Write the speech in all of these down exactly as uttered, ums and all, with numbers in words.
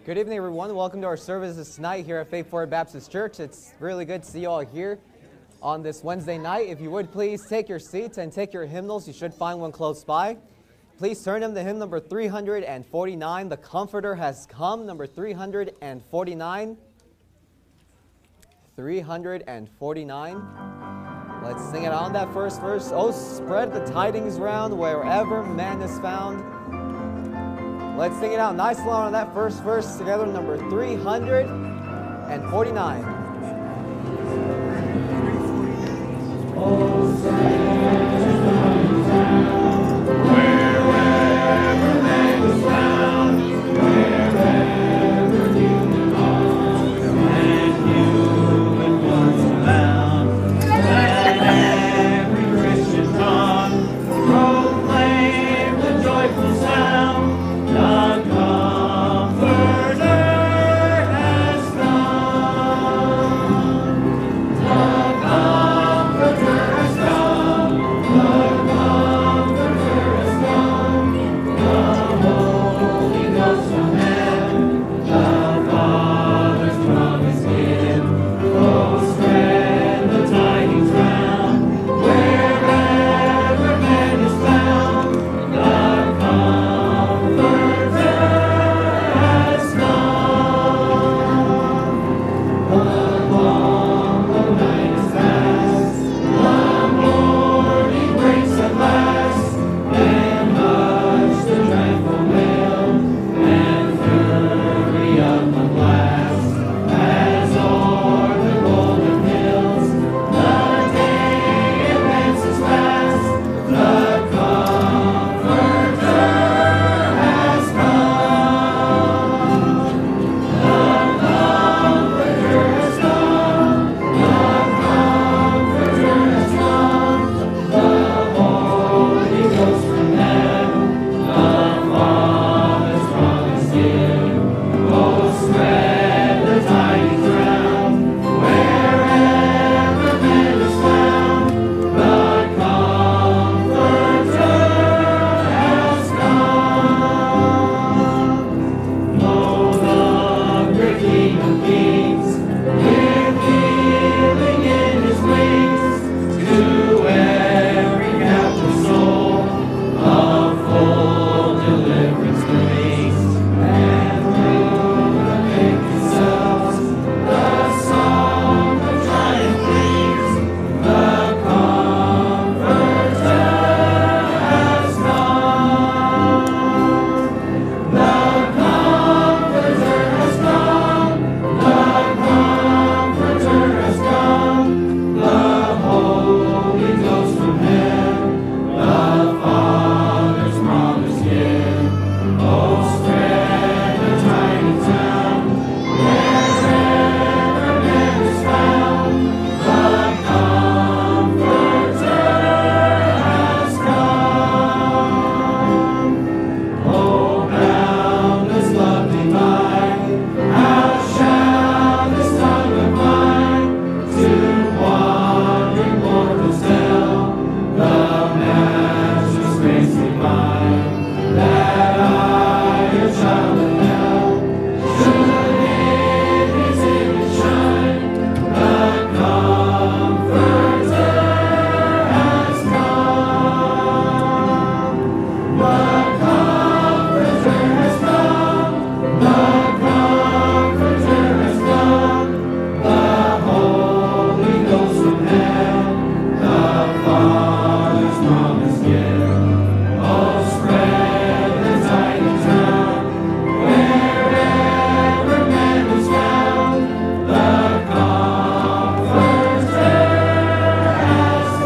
Good evening, everyone. Welcome to our services tonight here at Faith Forward Baptist Church. It's really good to see you all here on this Wednesday night. If you would please take your seats and take your hymnals. You should find one close by. Please turn them to hymn number three hundred forty-nine. The Comforter Has Come, number three hundred forty-nine. three hundred forty-nine. Let's sing it on that first verse. Oh, spread the tidings round wherever man is found. Let's sing it out nice and loud on that first verse together, number three hundred forty-nine. Oh, spread the tidings round wherever man is found, wherever human hearts and human ones abound. Let every Christian tongue proclaim the joyful sound. The Comforter has come. The Comforter has come. The Comforter has come. The Holy Ghost from heaven, the Father's promise give. Oh, spread the tidings round wherever man is found. The Comforter has come. Along the night is past, the morning breaks at last, and hush the tranquil wail and fury of the blast. As o'er the golden hills the day advances fast, the Comforter has come. The Comforter has come. The Comforter has come. The Holy Ghost from heaven, the Father's promise give. Oh, spread the tidings round wherever man is found. The Comforter has come. Oh, the great King of Kings, with healing in His wings, to every captive soul a full deliverance brings, and through the vacant cells the song of triumph rings. The Comforter has come. The Comforter has come. The Comforter has come. The Holy Ghost from heaven, the Father's promise give. Oh, spread the tidings round wherever man is found. The Comforter has come. Oh, boundless love divine, how shall this tongue of mine to wandering mortals tell the matchless grace divine, that I, a child of hell, should in His image shine. The Comforter has come. The Comforter has come. The Comforter has come. The Holy Ghost from heaven, the Father's promise give. Oh, spread the tidings round wherever man is found. The Comforter has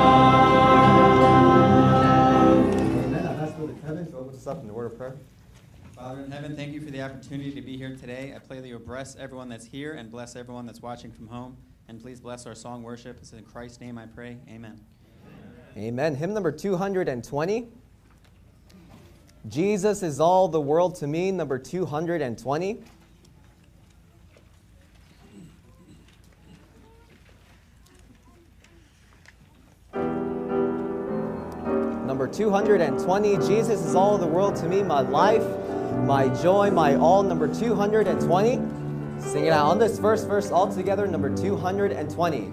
come. Amen. I'll ask Brother Kevin to open us up in the word of prayer. Father in heaven, thank you for the opportunity to be here today. I pray that you'll bless everyone that's here and bless everyone that's watching from home. And please bless our song worship. It's in Christ's name I pray. Amen. Amen. Hymn number two hundred twenty. Jesus is all the world to me, number two hundred twenty. Number two hundred twenty, Jesus is all the world to me, my life My joy, my all, number two hundred twenty. Sing it out on this first verse all together, number two hundred twenty.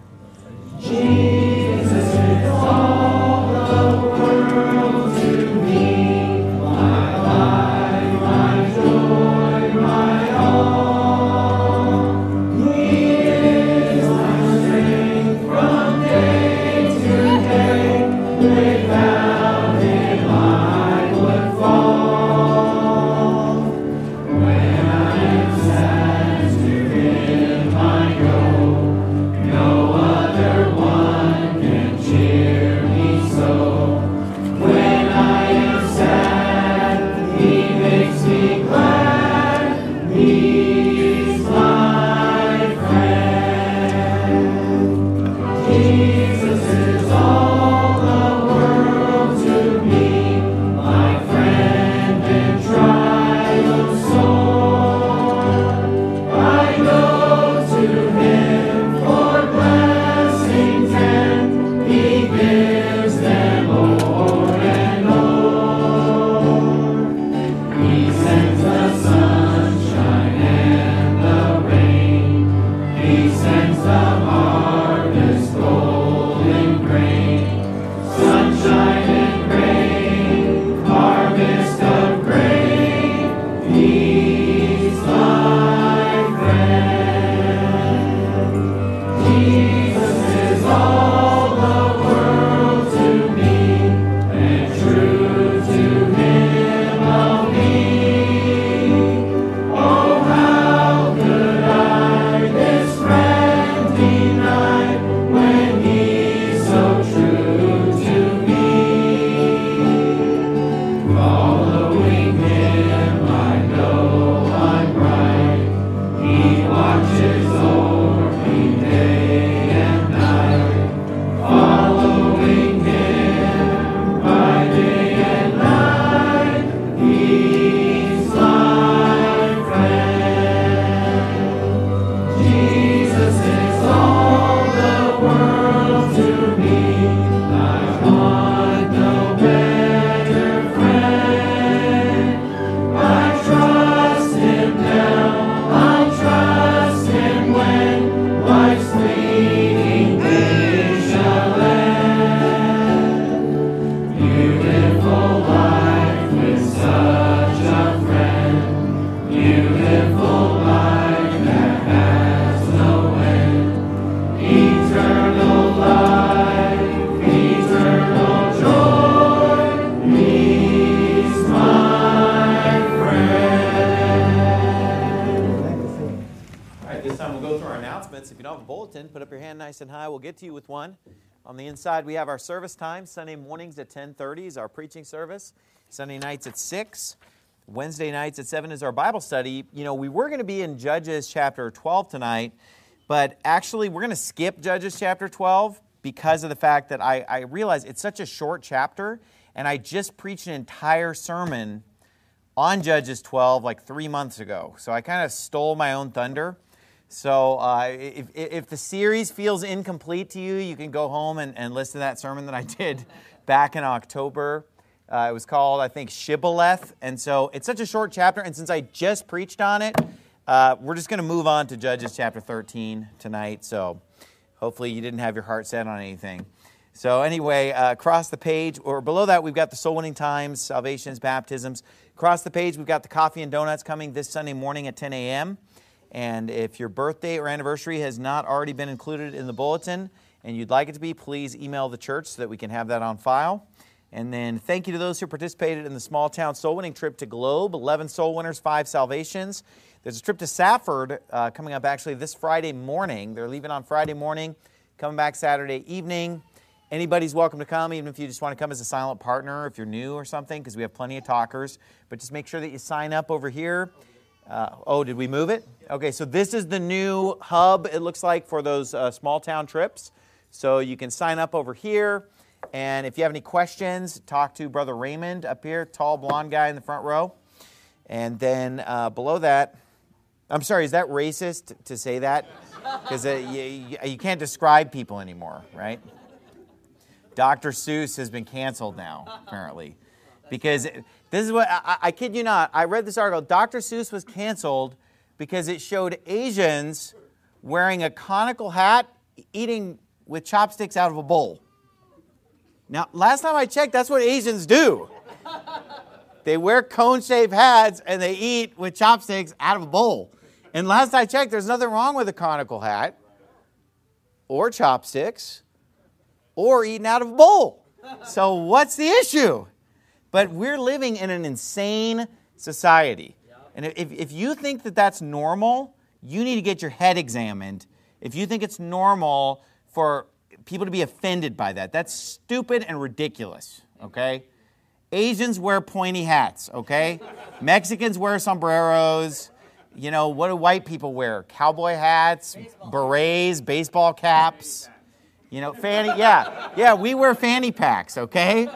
Jesus is all the world to me, my life, my joy, my all. He is my strength from day to day. Without him I would fall. When I am sad, to him I go. No other one can cheer me so. When I am sad, he makes me glad. He's my friend. Jesus is all the world to me, my friend in trial sore. I go to him for blessings, and he gives them o'er and o'er. He sends the sunshine and the rain. He sends the harvest, golden grain. Sunshine and rain, harvest of grain. He's my friend. Jesus is all the world to me, and true to him I'll be. Oh, how could I this friend deny, when he's so true to me? Following him I know I'm right. He watches over me day and night. Following him by day and night. He's my friend. Jesus is all the world to me. I want no better friend. I trust him now, I'll trust him when life's fleeting days shall end. Beautiful life with such a friend, beautiful life that has no end. Eternal life, eternal joy, he's my friend. All right, this time we'll go through our announcements. If you don't have a bulletin, put up your hand nice and high. We'll get to you with one. On the inside, we have our service time. Sunday mornings at ten thirty is our preaching service. Sunday nights at six. Wednesday nights at seven is our Bible study. You know, we were going to be in Judges chapter twelve tonight, but actually we're going to skip Judges chapter twelve because of the fact that I, I realize it's such a short chapter, and I just preached an entire sermon on Judges twelve like three months ago. So I kind of stole my own thunder. So uh, if, if the series feels incomplete to you, you can go home and, and listen to that sermon that I did back in October. Uh, it was called, I think, Shibboleth. And so it's such a short chapter, and since I just preached on it, uh, we're just going to move on to Judges chapter thirteen tonight. So hopefully you didn't have your heart set on anything. So anyway, uh, across the page, or below that, we've got the soul winning times, salvations, baptisms. Across the page, we've got the coffee and donuts coming this Sunday morning at ten a.m. And if your birthday or anniversary has not already been included in the bulletin and you'd like it to be, please email the church so that we can have that on file. And then thank you to those who participated in the small town soul winning trip to Globe. eleven soul winners, five salvations. There's a trip to Safford uh, coming up actually this Friday morning. They're leaving on Friday morning, coming back Saturday evening. Anybody's welcome to come, even if you just want to come as a silent partner, if you're new or something, because we have plenty of talkers. But just make sure that you sign up over here. Uh, oh, did we move it? Okay, so this is the new hub, it looks like, for those uh, small town trips. So you can sign up over here. And if you have any questions, talk to Brother Raymond up here, tall blonde guy in the front row. And then uh, below that, I'm sorry, is that racist to say that? Because uh, you, you can't describe people anymore, right? Doctor Seuss has been canceled now, apparently. Because this is what, I, I kid you not, I read this article. Doctor Seuss was canceled because it showed Asians wearing a conical hat, eating with chopsticks out of a bowl. Now, last time I checked, that's what Asians do. They wear cone-shaped hats and they eat with chopsticks out of a bowl. And last I checked, there's nothing wrong with a conical hat or chopsticks or eating out of a bowl. So what's the issue? But we're living in an insane society. And if, if you think that that's normal, you need to get your head examined. If you think it's normal for people to be offended by that, that's stupid and ridiculous, okay? Asians wear pointy hats, okay? Mexicans wear sombreros. You know, what do white people wear? Cowboy hats, berets, baseball caps. You know, fanny, yeah. Yeah, we wear fanny packs, okay?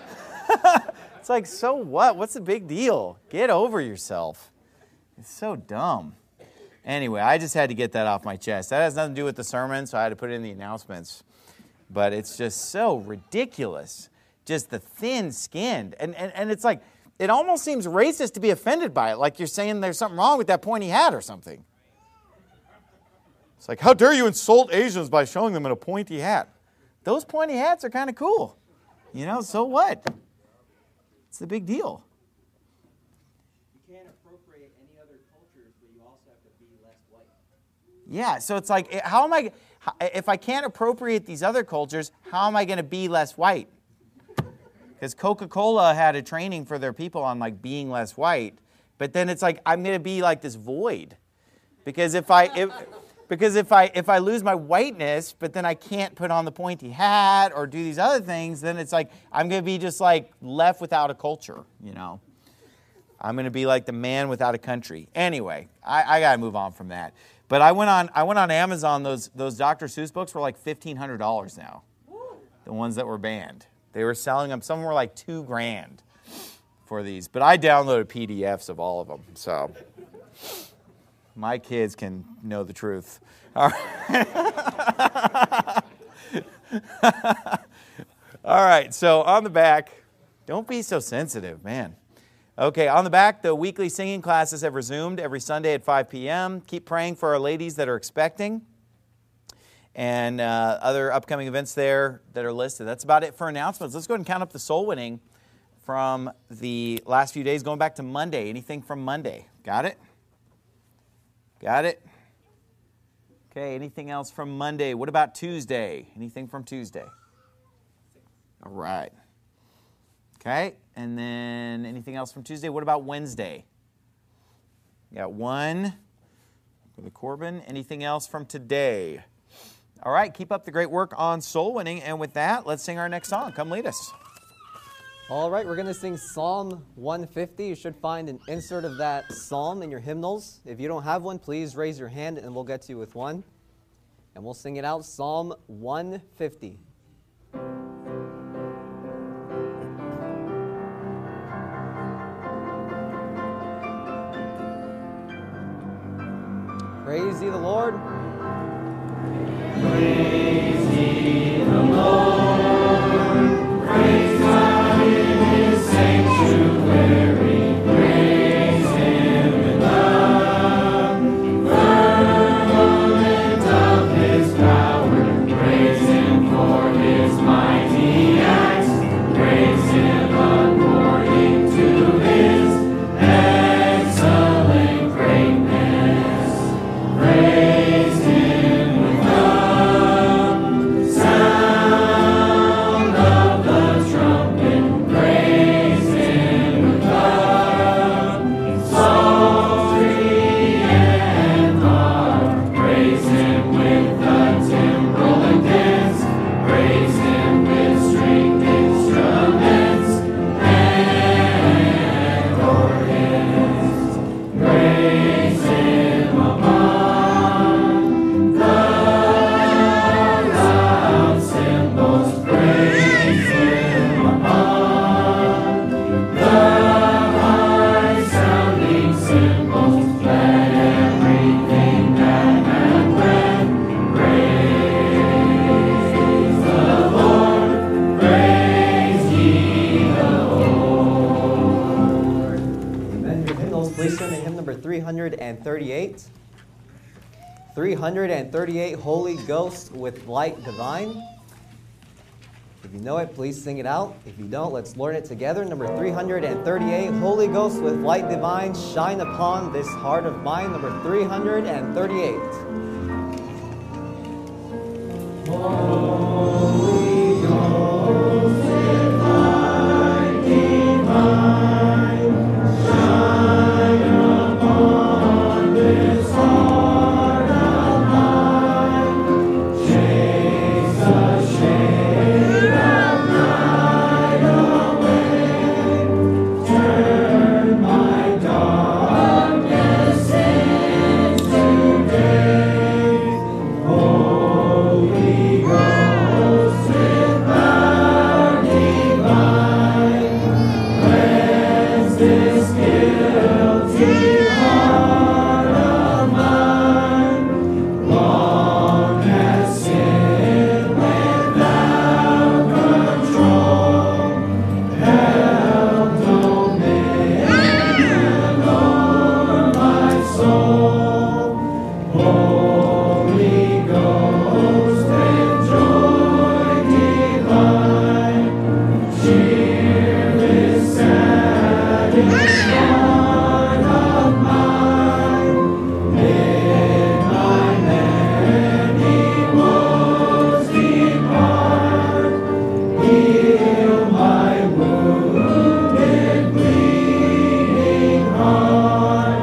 It's like, so what? What's the big deal? Get over yourself. It's so dumb. Anyway, I just had to get that off my chest. That has nothing to do with the sermon, so I had to put it in the announcements. But it's just so ridiculous. Just the thin-skinned. And, and, and it's like, it almost seems racist to be offended by it, like you're saying there's something wrong with that pointy hat or something. It's like, how dare you insult Asians by showing them in a pointy hat? Those pointy hats are kind of cool. You know, so what? It's the big deal. You can't appropriate any other cultures, but you also have to be less white. Yeah, so it's like, how am I, if I can't appropriate these other cultures, how am I going to be less white? Because Coca-Cola had a training for their people on like being less white, but then it's like, I'm going to be like this void. Because if I, if, because if I, if I lose my whiteness, but then I can't put on the pointy hat or do these other things, then it's like, I'm going to be just like left without a culture, you know. I'm going to be like the man without a country. Anyway, I, I got to move on from that. But I went on, I went on Amazon. Those those Doctor Seuss books were like fifteen hundred dollars now. The ones that were banned, they were selling them. Some were like two grand for these. But I downloaded P D Fs of all of them, so my kids can know the truth. All right. All right. So on the back, don't be so sensitive, man. Okay, on the back, the weekly singing classes have resumed every Sunday at five p.m. Keep praying for our ladies that are expecting and uh, other upcoming events there that are listed. That's about it for announcements. Let's go ahead and count up the soul winning from the last few days, going back to Monday. Anything from Monday? Got it? Got it? Okay, anything else from Monday? What about Tuesday? Anything from Tuesday? All right. Okay, and then anything else from Tuesday? What about Wednesday? Got one for the Corbin. Anything else from today? All right, keep up the great work on soul winning. And with that, let's sing our next song. Come lead us. All right, we're going to sing Psalm one fifty. You should find an insert of that psalm in your hymnals. If you don't have one, please raise your hand and we'll get to you with one. And we'll sing it out, Psalm one fifty. Praise ye the Lord. Praise ye the Lord. Praise God in His sanctuary. Praise Him in the firmament of His power. Praise Him for His mighty acts. Praise Him according to His excellent greatness. Praise hundred thirty-eight. three hundred thirty-eight, Holy Ghost with Light Divine. If you know it, please sing it out. If you don't, let's learn it together. Number three hundred thirty-eight, Holy Ghost with Light Divine, shine upon this heart of mine. Number three hundred thirty-eight. Holy Ghost with Light Divine, shine upon this heart of mine. Chase the shade of night away. Turn my darkness into day. Holy Ghost with power divine, cleanse this guilty heart of mine. Long has sin without control held dominion o'er my soul. Holy Ghost with joy divine, cheer this saddened heart of mine. Bid my many woes depart, heal my wounded, bleeding heart.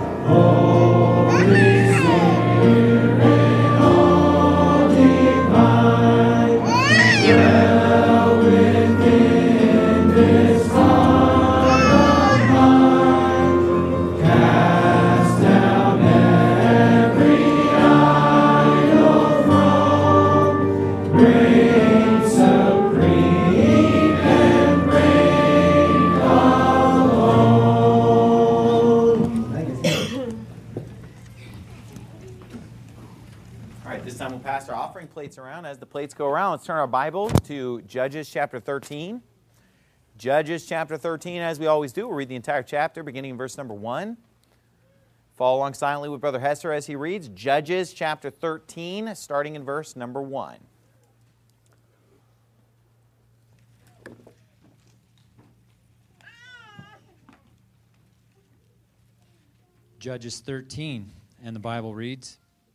Holy Spirit, all divine, dwell within this heart of mine. Cast down every idol throne, reign supreme and reign alone. All right, this time we'll pass our offering plates around. As the plates go around, let's turn our Bible to Judges chapter thirteen. Judges chapter thirteen, as we always do, we'll read the entire chapter, beginning in verse number one. Follow along silently with Brother Hester as he reads. Judges chapter thirteen, starting in verse number one. Judges thirteen, and the Bible reads,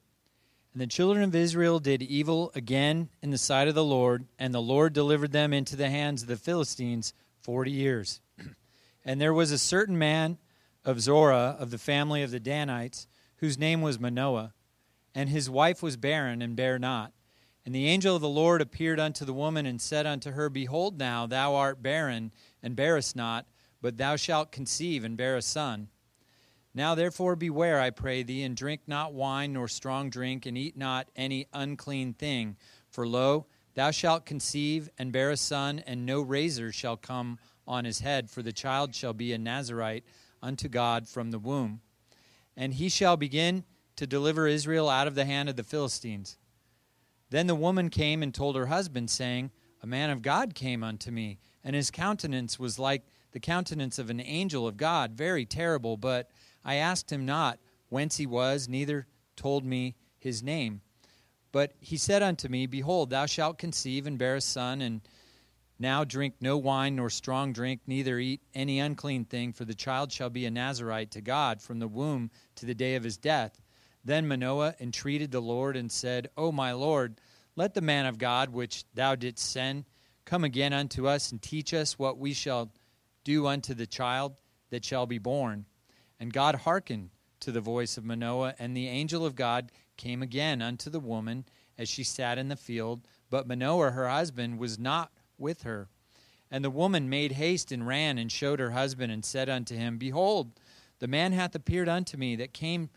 And the children of Israel did evil again in the sight of the Lord, and the Lord delivered them into the hands of the Philistines forty years. And there was a certain man of Zorah, of the family of the Danites, whose name was Manoah, and his wife was barren and bare not. And the angel of the Lord appeared unto the woman and said unto her, Behold now, thou art barren, and bearest not, but thou shalt conceive and bear a son. Now therefore beware, I pray thee, and drink not wine nor strong drink, and eat not any unclean thing. For lo, thou shalt conceive and bear a son, and no razor shall come on his head, for the child shall be a Nazarite unto God from the womb. And he shall begin to deliver Israel out of the hand of the Philistines. Then the woman came and told her husband, saying, A man of God came unto me, and his countenance was like the countenance of an angel of God, very terrible, but I asked him not whence he was, neither told me his name. But he said unto me, Behold, thou shalt conceive and bear a son, and now drink no wine nor strong drink, neither eat any unclean thing, for the child shall be a Nazarite to God from the womb to the day of his death. Then Manoah entreated the Lord and said, O my Lord, let the man of God which thou didst send come again unto us and teach us what we shall do unto the child that shall be born. And God hearkened to the voice of Manoah, and the angel of God came again unto the woman as she sat in the field, but Manoah her husband was not with her. And the woman made haste and ran and showed her husband and said unto him, Behold, the man hath appeared unto me that came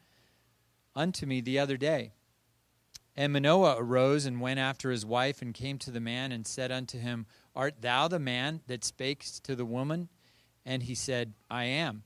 unto me the other day. And Manoah arose and went after his wife and came to the man and said unto him, Art thou the man that spakest to the woman? And he said, I am.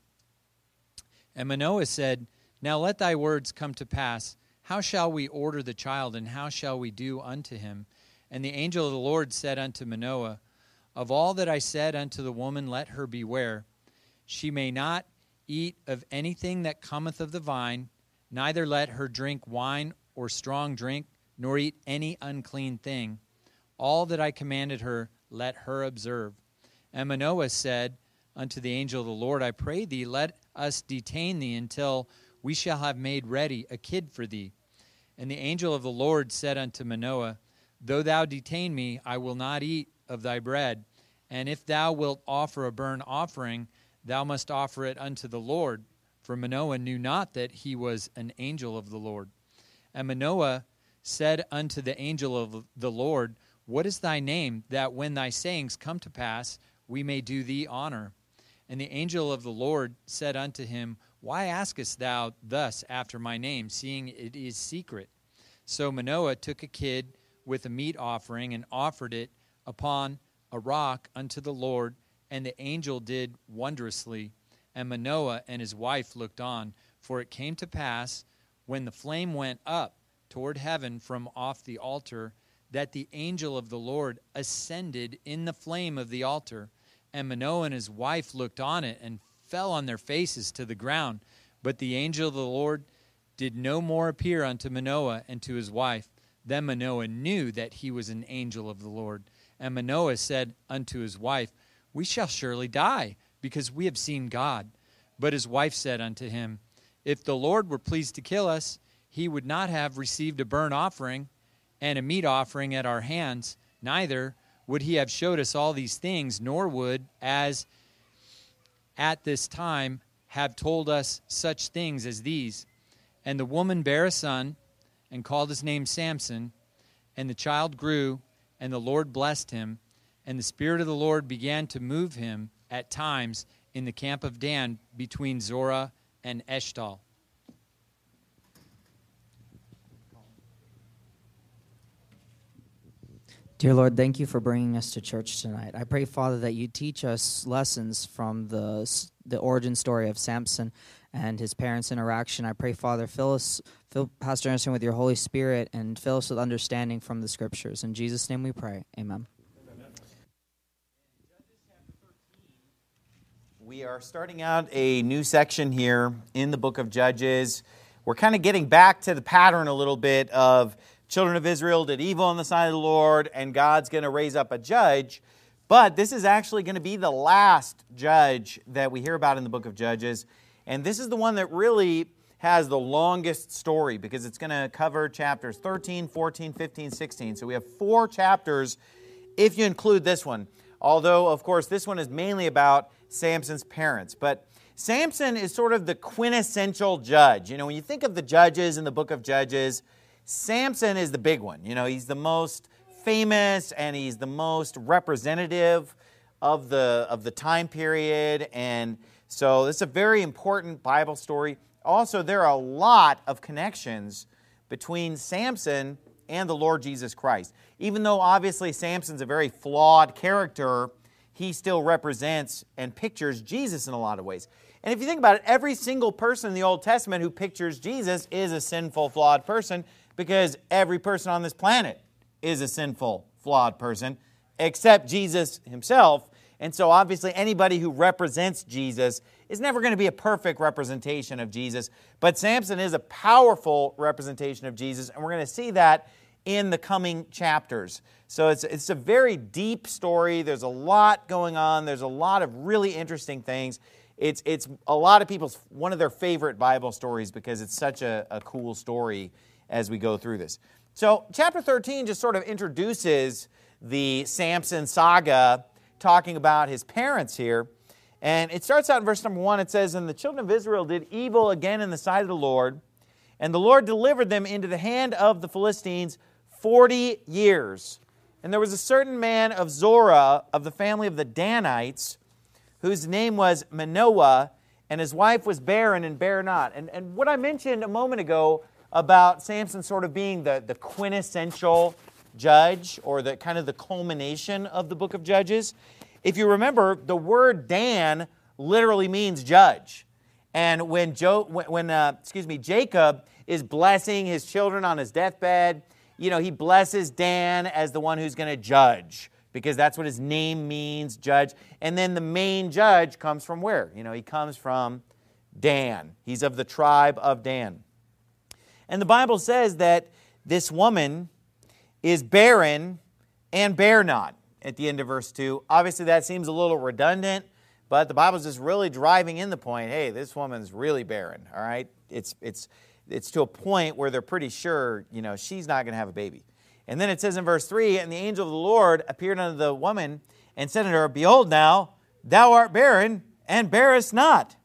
And Manoah said, Now let thy words come to pass. How shall we order the child, and how shall we do unto him? And the angel of the Lord said unto Manoah, Of all that I said unto the woman, let her beware. She may not eat of anything that cometh of the vine, neither let her drink wine or strong drink, nor eat any unclean thing. All that I commanded her, let her observe. And Manoah said unto the angel of the Lord, I pray thee, let us detain thee until we shall have made ready a kid for thee. And the angel of the Lord said unto Manoah, Though thou detain me, I will not eat of thy bread. And if thou wilt offer a burnt offering, thou must offer it unto the Lord. For Manoah knew not that he was an angel of the Lord. And Manoah said unto the angel of the Lord, What is thy name, that when thy sayings come to pass, we may do thee honor? And the angel of the Lord said unto him, Why askest thou thus after my name, seeing it is secret? So Manoah took a kid with a meat offering and offered it upon a rock unto the Lord, and the angel did wondrously. And Manoah and his wife looked on, for it came to pass, when the flame went up toward heaven from off the altar, that the angel of the Lord ascended in the flame of the altar. And Manoah and his wife looked on it and fell on their faces to the ground. But the angel of the Lord did no more appear unto Manoah and to his wife. Then Manoah knew that he was an angel of the Lord. And Manoah said unto his wife, We shall surely die, because we have seen God. But his wife said unto him, If the Lord were pleased to kill us, he would not have received a burnt offering and a meat offering at our hands, neither would he have showed us all these things, nor would, as at this time, have told us such things as these. And the woman bare a son, and called his name Samson, and the child grew, and the Lord blessed him, and the Spirit of the Lord began to move him at times in the camp of Dan between Zorah and Eshtal. Dear Lord, thank you for bringing us to church tonight. I pray, Father, that you teach us lessons from the the origin story of Samson and his parents' interaction. I pray, Father, fill us, fill Pastor Anderson with your Holy Spirit and fill us with understanding from the Scriptures. In Jesus' name we pray. Amen. We are starting out a new section here in the book of Judges. We're kind of getting back to the pattern a little bit of children of Israel did evil on the side of the Lord, and God's going to raise up a judge. But this is actually going to be the last judge that we hear about in the book of Judges. And this is the one that really has the longest story, because it's going to cover chapters thirteen, fourteen, fifteen, sixteen. So we have four chapters if you include this one. Although, of course, this one is mainly about Samson's parents. But Samson is sort of the quintessential judge. You know, when you think of the judges in the book of Judges, Samson is the big one. You know, he's the most famous and he's the most representative of the of the time period. And so this is a very important Bible story. Also, there are a lot of connections between Samson and the Lord Jesus Christ. Even though obviously Samson's a very flawed character, he still represents and pictures Jesus in a lot of ways. And if you think about it, every single person in the Old Testament who pictures Jesus is a sinful, flawed person, because every person on this planet is a sinful, flawed person, except Jesus himself. And so obviously anybody who represents Jesus is never going to be a perfect representation of Jesus. But Samson is a powerful representation of Jesus, and we're going to see that in the coming chapters. So it's, it's a very deep story. There's a lot going on. There's a lot of really interesting things. It's, it's a lot of people's, one of their favorite Bible stories, because it's such a, a cool story as we go through this. So chapter thirteen just sort of introduces the Samson saga, talking about his parents here. And it starts out in verse number one. It says, And the children of Israel did evil again in the sight of the Lord, and the Lord delivered them into the hand of the Philistines forty years. And there was a certain man of Zorah, of the family of the Danites, whose name was Manoah, and his wife was barren and bare not. And, and what I mentioned a moment ago about Samson sort of being the, the quintessential judge, or the kind of the culmination of the book of Judges. If you remember, the word Dan literally means judge. And when Jo, when, when uh, excuse me, Jacob is blessing his children on his deathbed, you know, he blesses Dan as the one who's going to judge, because that's what his name means, judge. And then the main judge comes from where? You know, he comes from Dan. He's of the tribe of Dan. And the Bible says that this woman is barren and bear not at the end of verse two. Obviously, that seems a little redundant, but the Bible's just really driving in the point, hey, this woman's really barren, all right? It's it's it's to a point where they're pretty sure, you know, she's not going to have a baby. And then it says in verse three, and the angel of the Lord appeared unto the woman and said unto her, Behold now, thou art barren, and bearest not.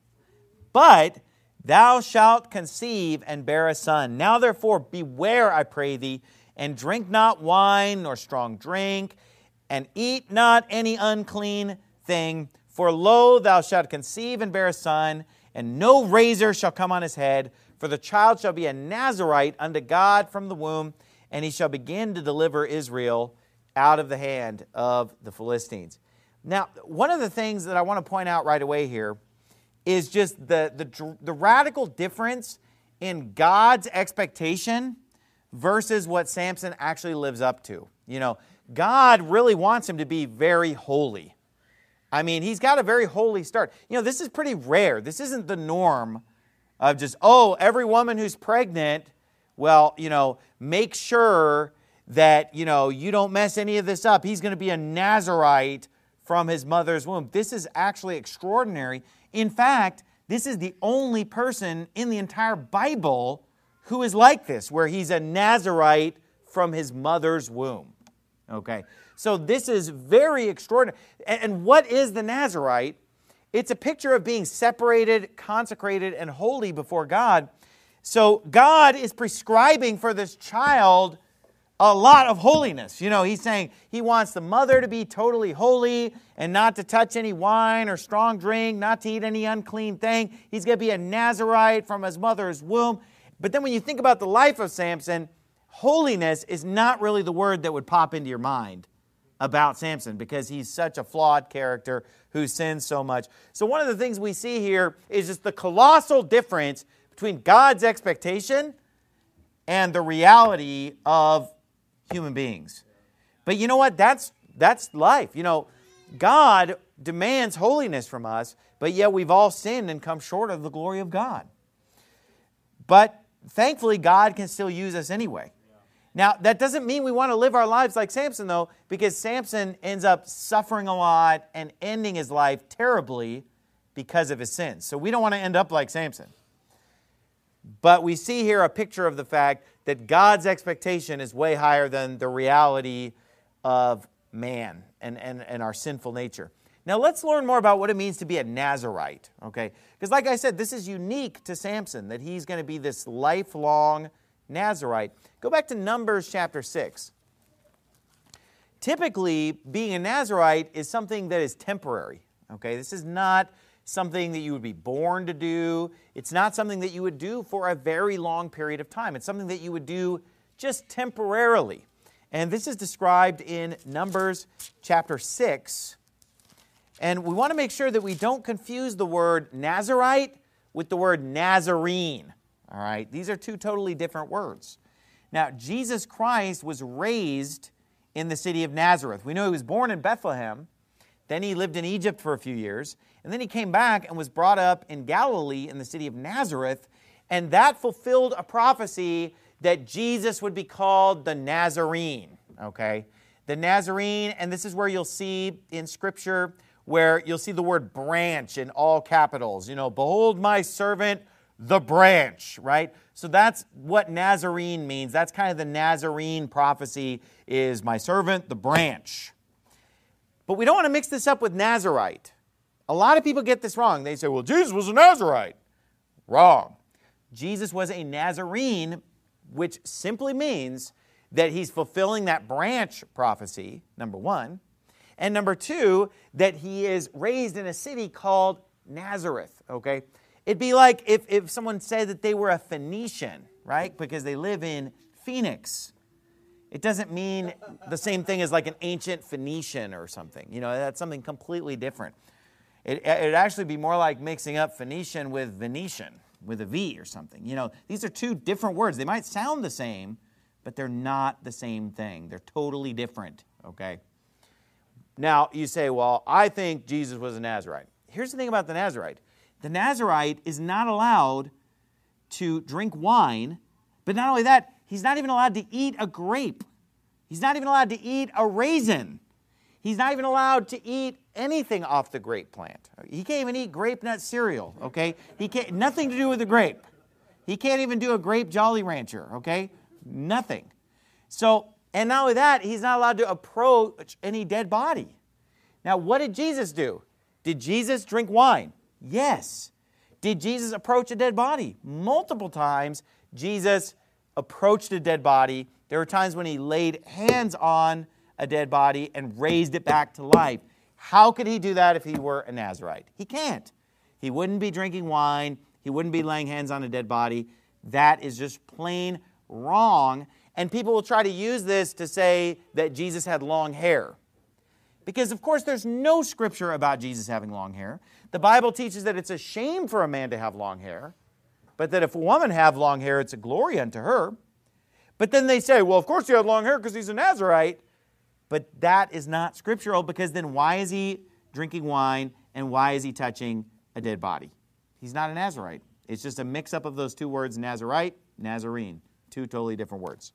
But thou shalt conceive and bear a son. Now therefore beware, I pray thee, and drink not wine nor strong drink, and eat not any unclean thing. For lo, thou shalt conceive and bear a son, and no razor shall come on his head. For the child shall be a Nazarite unto God from the womb, and he shall begin to deliver Israel out of the hand of the Philistines. Now, one of the things that I want to point out right away here is just the, the, the radical difference in God's expectation versus what Samson actually lives up to. You know, God really wants him to be very holy. I mean, he's got a very holy start. You know, this is pretty rare. This isn't the norm of just, oh, every woman who's pregnant, well, you know, make sure that, you know, you don't mess any of this up. He's going to be a Nazarite from his mother's womb. This is actually extraordinary. In fact, this is the only person in the entire Bible who is like this, where he's a Nazarite from his mother's womb. Okay, so this is very extraordinary. And what is the Nazarite? It's a picture of being separated, consecrated, and holy before God. So God is prescribing for this child a lot of holiness. You know, he's saying he wants the mother to be totally holy and not to touch any wine or strong drink, not to eat any unclean thing. He's going to be a Nazarite from his mother's womb. But then when you think about the life of Samson, holiness is not really the word that would pop into your mind about Samson, because he's such a flawed character who sins so much. So one of the things we see here is just the colossal difference between God's expectation and the reality of human beings. But you know what? That's that's life. You know, God demands holiness from us, but yet we've all sinned and come short of the glory of God. But thankfully, God can still use us anyway. Now, that doesn't mean we want to live our lives like Samson, though, because Samson ends up suffering a lot and ending his life terribly because of his sins. So we don't want to end up like Samson. But we see here a picture of the fact that God's expectation is way higher than the reality of man and, and, and our sinful nature. Now, let's learn more about what it means to be a Nazarite, okay? Because like I said, this is unique to Samson, that he's going to be this lifelong Nazarite. Go back to Numbers chapter six. Typically, being a Nazarite is something that is temporary, okay? This is not something that you would be born to do. It's not something that you would do for a very long period of time. It's something that you would do just temporarily. And this is described in Numbers chapter six. And we want to make sure that we don't confuse the word Nazarite with the word Nazarene. All right? These are two totally different words. Now, Jesus Christ was raised in the city of Nazareth. We know he was born in Bethlehem. Then he lived in Egypt for a few years. And then he came back and was brought up in Galilee in the city of Nazareth. And that fulfilled a prophecy that Jesus would be called the Nazarene. Okay? The Nazarene, and this is where you'll see in Scripture where you'll see the word branch in all capitals. You know, behold my servant, the branch, right? So that's what Nazarene means. That's kind of the Nazarene prophecy, is my servant, the branch. But we don't want to mix this up with Nazarite. A lot of people get this wrong. They say, well, Jesus was a Nazarite. Wrong. Jesus was a Nazarene, which simply means that he's fulfilling that branch prophecy, number one. And number two, that he is raised in a city called Nazareth, okay? It'd be like if, if someone said that they were a Phoenician, right? Because they live in Phoenix. It doesn't mean the same thing as like an ancient Phoenician or something. You know, that's something completely different. It, it'd actually be more like mixing up Phoenician with Venetian, with a V or something. You know, these are two different words. They might sound the same, but they're not the same thing. They're totally different, okay? Now, you say, well, I think Jesus was a Nazarite. Here's the thing about the Nazarite. the Nazirite is not allowed to drink wine, but not only that, he's not even allowed to eat a grape. He's not even allowed to eat a raisin. He's not even allowed to eat anything off the grape plant. He can't even eat grape nut cereal, okay? He can't, nothing to do with the grape. He can't even do a grape Jolly Rancher, okay? Nothing. So, and not only that, he's not allowed to approach any dead body. Now, what did Jesus do? Did Jesus drink wine? Yes. Did Jesus approach a dead body? Multiple times, Jesus approached a dead body. There were times when he laid hands on a dead body and raised it back to life. How could he do that if he were a Nazirite? He can't. He wouldn't be drinking wine. He wouldn't be laying hands on a dead body. That is just plain wrong. And people will try to use this to say that Jesus had long hair. Because, of course, there's no scripture about Jesus having long hair. The Bible teaches that it's a shame for a man to have long hair, but that if a woman have long hair, it's a glory unto her. But then they say, well, of course he had long hair because he's a Nazirite. But that is not scriptural, because then why is he drinking wine and why is he touching a dead body? He's not a Nazirite. It's just a mix-up of those two words, Nazirite, Nazarene. Two totally different words.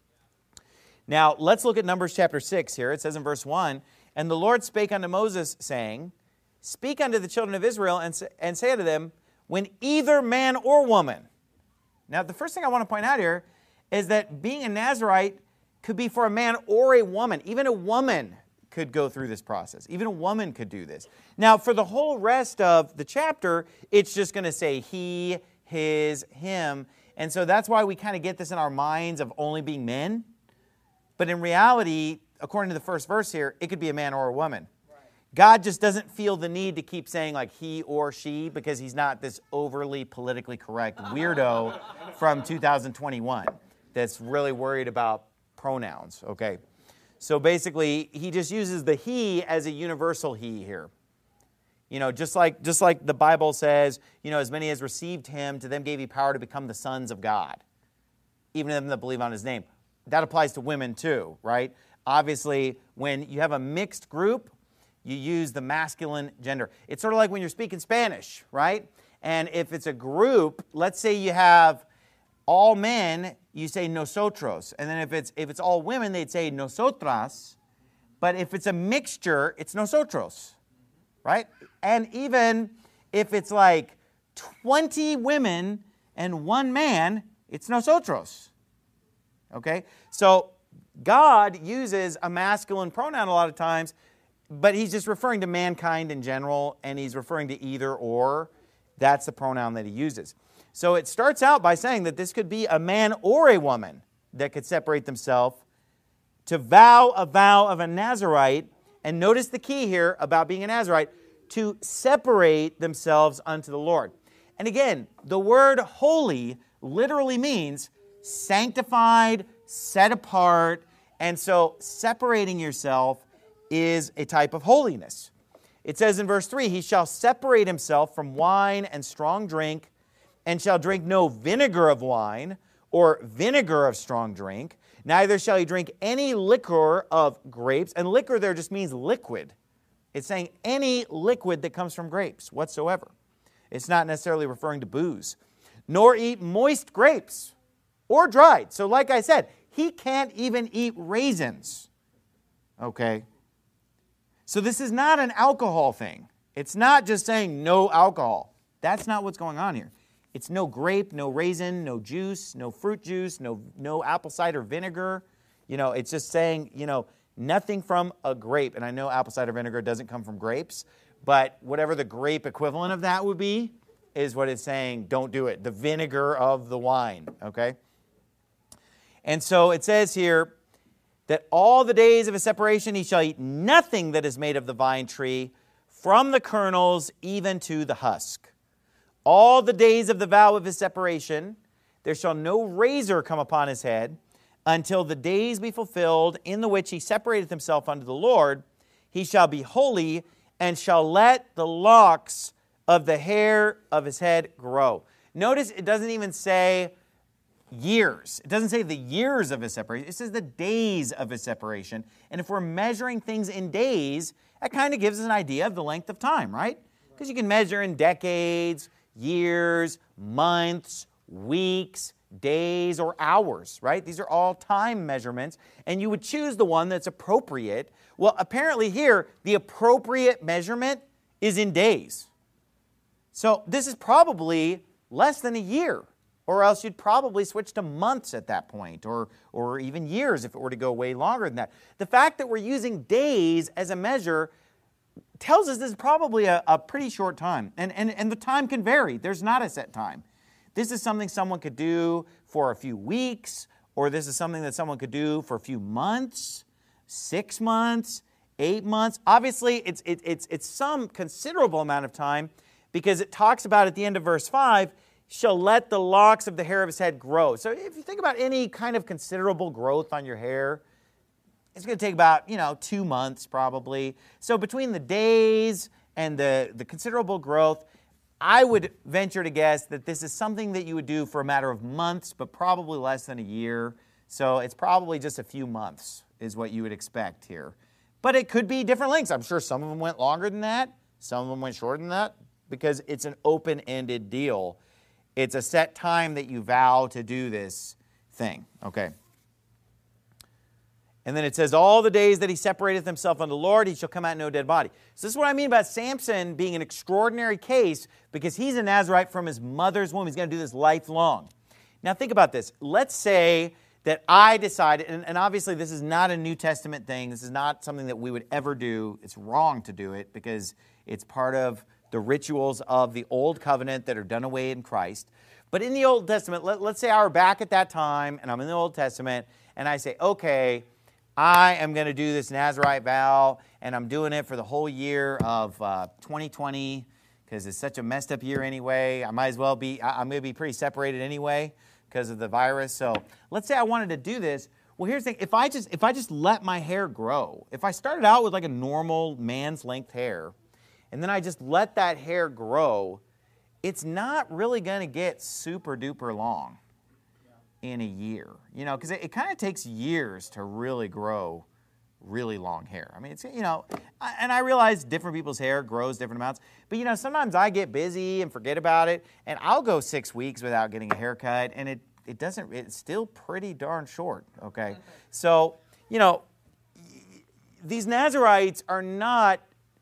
Now, let's look at Numbers chapter six here. It says in verse one, and the Lord spake unto Moses, saying, speak unto the children of Israel, and, and say unto them, when either man or woman. Now, the first thing I want to point out here is that being a Nazirite could be for a man or a woman. Even a woman could go through this process. Even a woman could do this. Now, for the whole rest of the chapter, it's just going to say he, his, him. And so that's why we kind of get this in our minds of only being men. But in reality, according to the first verse here, it could be a man or a woman. Right. God just doesn't feel the need to keep saying like he or she, because he's not this overly politically correct weirdo from two thousand twenty-one that's really worried about pronouns, okay? So basically, he just uses the he as a universal he here. You know, just like just like the Bible says, you know, as many as received him, to them gave he power to become the sons of God, even them that believe on his name. That applies to women too, right? Obviously, when you have a mixed group, you use the masculine gender. It's sort of like when you're speaking Spanish, right? And if it's a group, let's say you have all men, you say nosotros. And then if it's if it's all women, they'd say nosotras. But if it's a mixture, it's nosotros, right? And even if it's like twenty women and one man, it's nosotros. Okay? So God uses a masculine pronoun a lot of times, but he's just referring to mankind in general, and he's referring to either or. That's the pronoun that he uses. So it starts out by saying that this could be a man or a woman that could separate themselves to vow a vow of a Nazirite. And notice the key here about being a Nazirite, to separate themselves unto the Lord. And again, the word holy literally means sanctified, set apart. And so separating yourself is a type of holiness. It says in verse three, he shall separate himself from wine and strong drink, and shall drink no vinegar of wine or vinegar of strong drink. Neither shall he drink any liquor of grapes. And liquor there just means liquid. It's saying any liquid that comes from grapes whatsoever. It's not necessarily referring to booze. Nor eat moist grapes or dried. So like I said, he can't even eat raisins. Okay? So this is not an alcohol thing. It's not just saying no alcohol. That's not what's going on here. It's no grape, no raisin, no juice, no fruit juice, no, no apple cider vinegar. You know, it's just saying, you know, nothing from a grape. And I know apple cider vinegar doesn't come from grapes, but whatever the grape equivalent of that would be is what it's saying, don't do it. The vinegar of the wine, okay? And so it says here that all the days of his separation he shall eat nothing that is made of the vine tree, from the kernels even to the husk. All the days of the vow of his separation, there shall no razor come upon his head, until the days be fulfilled in the which he separateth himself unto the Lord. He shall be holy, and shall let the locks of the hair of his head grow. Notice it doesn't even say years. It doesn't say the years of his separation. It says the days of his separation. And if we're measuring things in days, that kind of gives us an idea of the length of time, right? Because you can measure in decades, years, months, weeks, days, or hours, right? These are all time measurements, and you would choose the one that's appropriate. Well, apparently here, the appropriate measurement is in days. So this is probably less than a year, or else you'd probably switch to months at that point, or, or even years if it were to go way longer than that. The fact that we're using days as a measure tells us this is probably a, a pretty short time, and, and, and the time can vary. There's not a set time. This is something someone could do for a few weeks, or this is something that someone could do for a few months, six months, eight months. Obviously, it's, it, it's, it's some considerable amount of time, because it talks about at the end of verse five, shall let the locks of the hair of his head grow. So if you think about any kind of considerable growth on your hair, it's going to take about, you know, two months probably. So between the days and the, the considerable growth, I would venture to guess that this is something that you would do for a matter of months, but probably less than a year. So it's probably just a few months is what you would expect here. But it could be different lengths. I'm sure some of them went longer than that. Some of them went shorter than that, because it's an open-ended deal. It's a set time that you vow to do this thing. Okay. And then it says, all the days that he separateth himself unto the Lord, he shall come out no dead body. So this is what I mean about Samson being an extraordinary case, because he's a Nazirite from his mother's womb. He's going to do this lifelong. Now think about this. Let's say that I decided, and, and obviously this is not a New Testament thing. This is not something that we would ever do. It's wrong to do it, because it's part of the rituals of the Old Covenant that are done away in Christ. But in the Old Testament, let, let's say I were back at that time, and I'm in the Old Testament, and I say, okay, I am going to do this Nazirite vow, and I'm doing it for the whole year of uh, twenty twenty, because it's such a messed up year anyway. I might as well be, I, I'm going to be pretty separated anyway because of the virus. So let's say I wanted to do this. Well, here's the thing. If I just, if I just let my hair grow, if I started out with like a normal man's length hair, and then I just let that hair grow, it's not really going to get super duper long in a year, you know, because it, it kind of takes years to really grow really long hair. I mean, it's, you know, I, and I realize different people's hair grows different amounts, but, you know, sometimes I get busy and forget about it, and I'll go six weeks without getting a haircut, and it, it doesn't, it's still pretty darn short, okay? So, you know, these Nazirites are not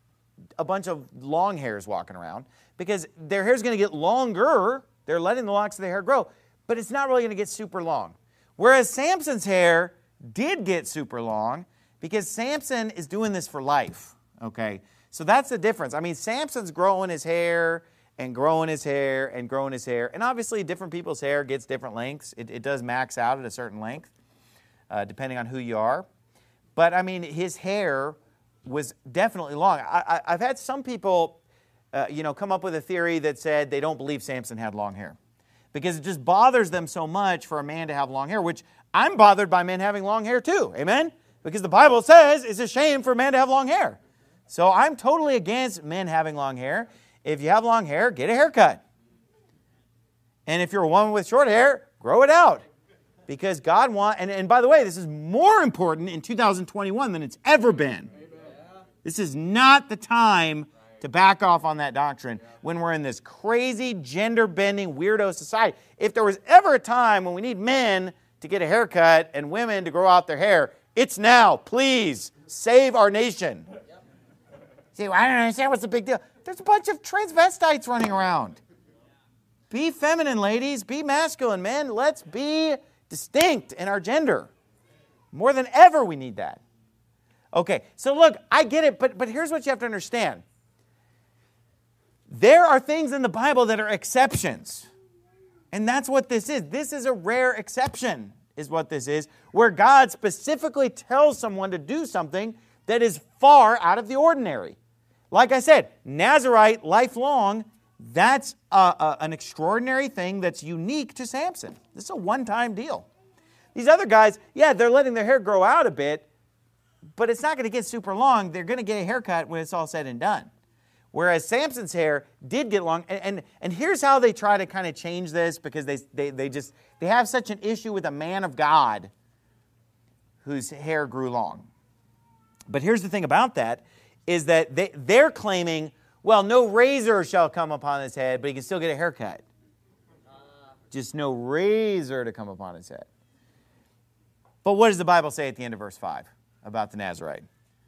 a bunch of long hairs walking around, because their hair's going to get longer. They're letting the locks of their hair grow, but it's not really going to get super long. Whereas Samson's hair did get super long, because Samson is doing this for life, okay? So that's the difference. I mean, Samson's growing his hair and growing his hair and growing his hair, and obviously different people's hair gets different lengths. It, it does max out at a certain length, uh, depending on who you are. But, I mean, his hair was definitely long. I, I, I've had some people, uh, you know, come up with a theory that said they don't believe Samson had long hair, because it just bothers them so much for a man to have long hair, which I'm bothered by men having long hair too, amen? Because the Bible says it's a shame for a man to have long hair. So I'm totally against men having long hair. If you have long hair, get a haircut. And if you're a woman with short hair, grow it out. Because God wants, and, and by the way, this is more important in two thousand twenty-one than it's ever been. This is not the time to back off on that doctrine when we're in this crazy, gender-bending, weirdo society. If there was ever a time when we need men to get a haircut and women to grow out their hair, it's now. Please, save our nation. See, well, I don't understand what's the big deal. There's a bunch of transvestites running around. Be feminine, ladies. Be masculine, men. Let's be distinct in our gender. More than ever, we need that. Okay, so look, I get it, but, but here's what you have to understand. There are things in the Bible that are exceptions. And that's what this is. This is a rare exception, is what this is, where God specifically tells someone to do something that is far out of the ordinary. Like I said, Nazirite, lifelong, that's a, a, an extraordinary thing that's unique to Samson. This is a one-time deal. These other guys, yeah, they're letting their hair grow out a bit, but it's not going to get super long. They're going to get a haircut when it's all said and done. Whereas Samson's hair did get long. And, and, and here's how they try to kind of change this, because they, they, they just they have such an issue with a man of God whose hair grew long. But here's the thing about that, is that they, they're claiming, Well, no razor shall come upon his head, but he can still get a haircut. Just no razor to come upon his head. But what does the Bible say at the end of verse five about the Nazirite?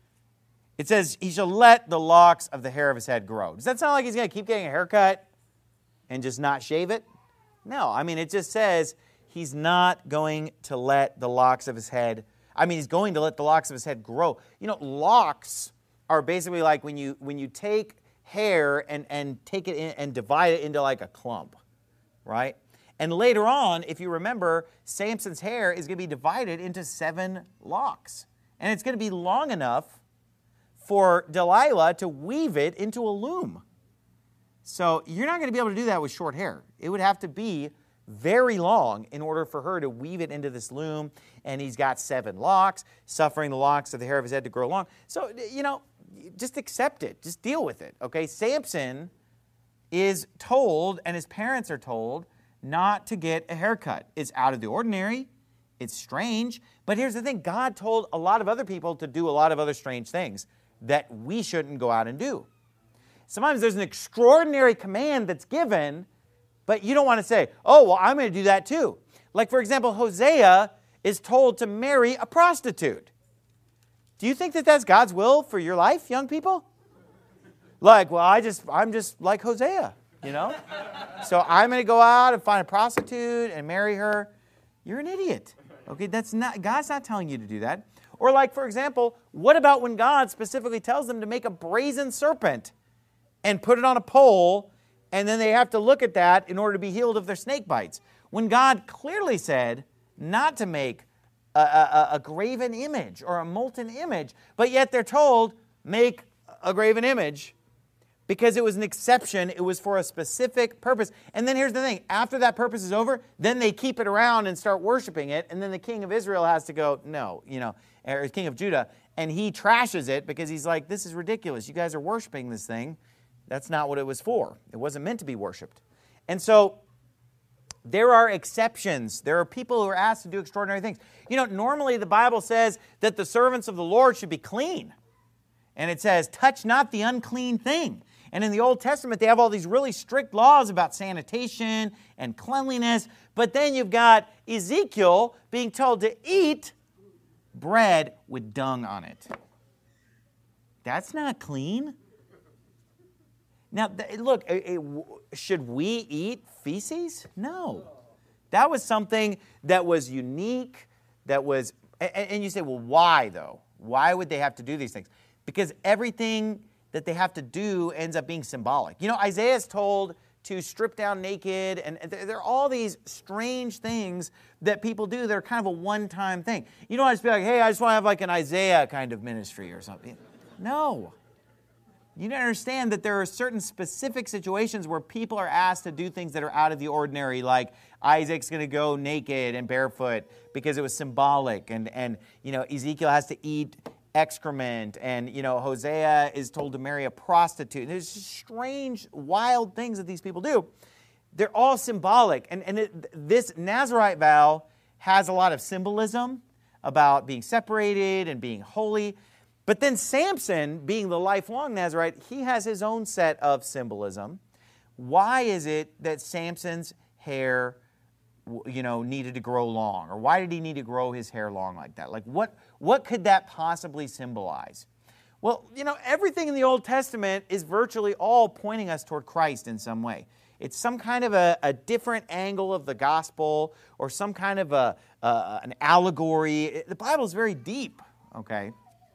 It says, he shall let the locks of the hair of his head grow. Does that sound like he's going to keep getting a haircut and just not shave it? No, I mean, it just says he's not going to let the locks of his head, I mean, he's going to let the locks of his head grow. You know, locks are basically like when you when you take hair and, and take it in and divide it into like a clump, right? And later on, if you remember, Samson's hair is going to be divided into seven locks. And it's going to be long enough for Delilah to weave it into a loom. So you're not going to be able to do that with short hair. It would have to be very long in order for her to weave it into this loom. And he's got seven locks, suffering the locks of the hair of his head to grow long. So, you know, just accept it. Just deal with it, okay? Samson is told, and his parents are told, not to get a haircut. It's out of the ordinary. It's strange. But here's the thing. God told a lot of other people to do a lot of other strange things that we shouldn't go out and do. Sometimes there's an extraordinary command that's given, but you don't want to say, oh, well, I'm going to do that too. Like, for example, Hosea is told to marry a prostitute. Do you think that that's God's will for your life, young people? Like, well, I just, I'm just like Hosea, you know? So I'm going to go out and find a prostitute and marry her. You're an idiot. Okay, that's not, God's not telling you to do that. Or like, for example, what about when God specifically tells them to make a brazen serpent and put it on a pole, and then they have to look at that in order to be healed of their snake bites? When God clearly said not to make a, a, a graven image or a molten image, but yet they're told, make a graven image because it was an exception. It was for a specific purpose. And then here's the thing. After that purpose is over, then they keep it around and start worshiping it, and then the king of Israel has to go, no, you know, or king of Judah, and he trashes it because he's like, this is ridiculous. You guys are worshiping this thing. That's not what it was for. It wasn't meant to be worshipped. And so there are exceptions. There are people who are asked to do extraordinary things. You know, normally the Bible says that the servants of the Lord should be clean. And it says, touch not the unclean thing. And in the Old Testament, they have all these really strict laws about sanitation and cleanliness. But then you've got Ezekiel being told to eat bread with dung on it. That's not clean. Now, look, should we eat feces? No. That was something that was unique, that was, and you say, well, why though? Why would they have to do these things? Because everything that they have to do ends up being symbolic. You know, Isaiah is told to strip down naked, and there are all these strange things that people do that are kind of a one-time thing. You don't just be like, hey, I just want to have like an Isaiah kind of ministry or something. No. You don't understand that there are certain specific situations where people are asked to do things that are out of the ordinary, like Isaac's going to go naked and barefoot because it was symbolic, and, and you know, Ezekiel has to eat excrement, and you know, Hosea is told to marry a prostitute. There's just strange, wild things that these people do. They're all symbolic, and, and it, this Nazirite vow has a lot of symbolism about being separated and being holy. But then Samson, being the lifelong Nazirite, he has his own set of symbolism. Why is it that Samson's hair, you know, needed to grow long? Or why did he need to grow his hair long like that? Like, what, what could that possibly symbolize? Well, you know, everything in the Old Testament is virtually all pointing us toward Christ in some way. It's some kind of a, a different angle of the gospel, or some kind of a, uh, an allegory. The Bible is very deep, okay?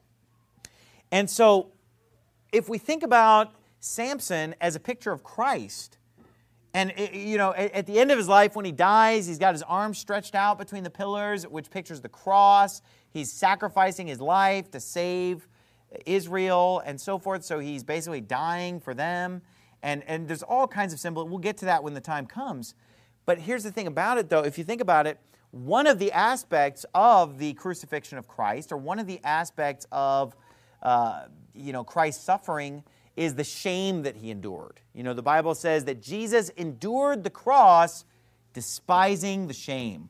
And so, if we think about Samson as a picture of Christ, and you know, at the end of his life, when he dies, he's got his arms stretched out between the pillars, which pictures the cross. He's sacrificing his life to save Israel and so forth. So he's basically dying for them. And, and there's all kinds of symbols. We'll get to that when the time comes. But here's the thing about it, though. If you think about it, one of the aspects of the crucifixion of Christ, or one of the aspects of Uh, you know, Christ's suffering, is the shame that he endured. You know, the Bible says that Jesus endured the cross despising the shame.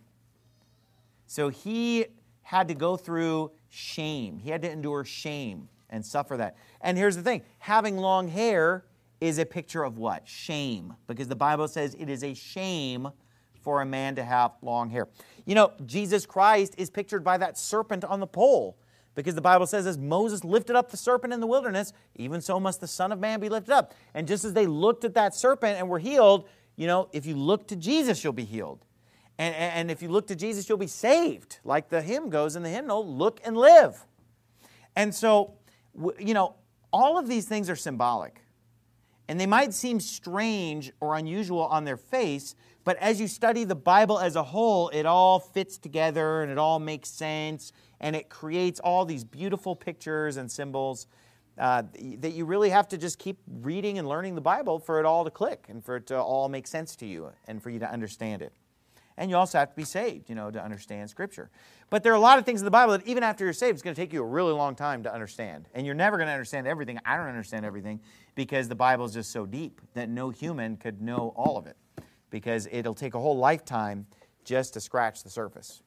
So he had to go through shame. He had to endure shame and suffer that. And here's the thing. Having long hair is a picture of what? Shame. Because the Bible says it is a shame for a man to have long hair. You know, Jesus Christ is pictured by that serpent on the pole. Because the Bible says as Moses lifted up the serpent in the wilderness, even so must the Son of Man be lifted up. And just as they looked at that serpent and were healed, you know, if you look to Jesus, you'll be healed. And, and if you look to Jesus, you'll be saved. Like the hymn goes in the hymnal, look and live. And so, you know, all of these things are symbolic. And they might seem strange or unusual on their face, but as you study the Bible as a whole, it all fits together and it all makes sense, and it creates all these beautiful pictures and symbols uh, that you really have to just keep reading and learning the Bible for it all to click and for it to all make sense to you and for you to understand it. And you also have to be saved, you know, to understand Scripture. But there are a lot of things in the Bible that even after you're saved, it's going to take you a really long time to understand. And you're never going to understand everything. I don't understand everything because the Bible is just so deep that no human could know all of it, because it'll take a whole lifetime just to scratch the surface.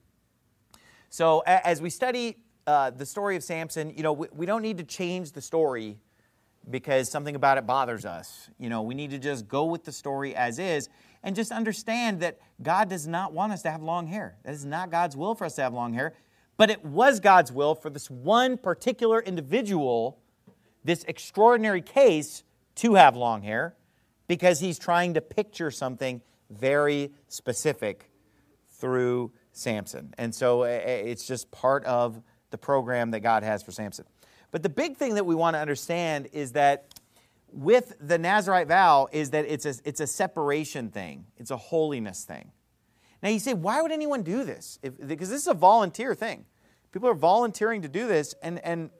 So as we study uh, the story of Samson, you know, we, we don't need to change the story because something about it bothers us. You know, we need to just go with the story as is and just understand that God does not want us to have long hair. That is not God's will for us to have long hair. But it was God's will for this one particular individual, this extraordinary case, to have long hair, because he's trying to picture something very specific through Samson. And so it's just part of the program that God has for Samson. But the big thing that we want to understand is that with the Nazirite vow is that it's a, it's a separation thing. It's a holiness thing. Now you say, why would anyone do this? If, because this is a volunteer thing. People are volunteering to do this, and, and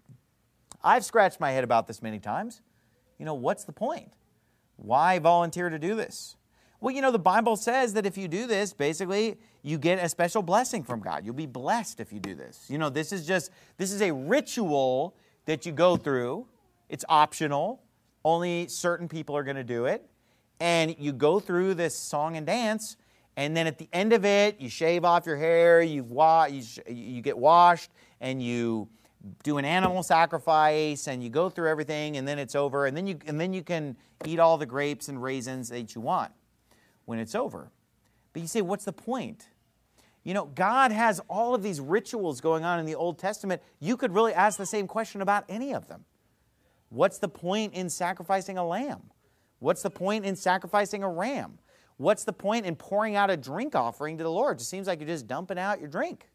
I've scratched my head about this many times. You know, what's the point? Why volunteer to do this? Well, you know, the Bible says that if you do this, basically, you get a special blessing from God. You'll be blessed if you do this. You know, this is just, this is a ritual that you go through. It's optional. Only certain people are going to do it. And you go through this song and dance, and then at the end of it, you shave off your hair, you, wa- you, sh- you get washed, and you do an animal sacrifice, and you go through everything, and then it's over, and then you and then you can eat all the grapes and raisins that you want when it's over. But you say, what's the point? You know, God has all of these rituals going on in the Old Testament. You could really ask the same question about any of them. What's the point in sacrificing a lamb? What's the point in sacrificing a ram? What's the point in pouring out a drink offering to the Lord? It just seems like you're just dumping out your drink.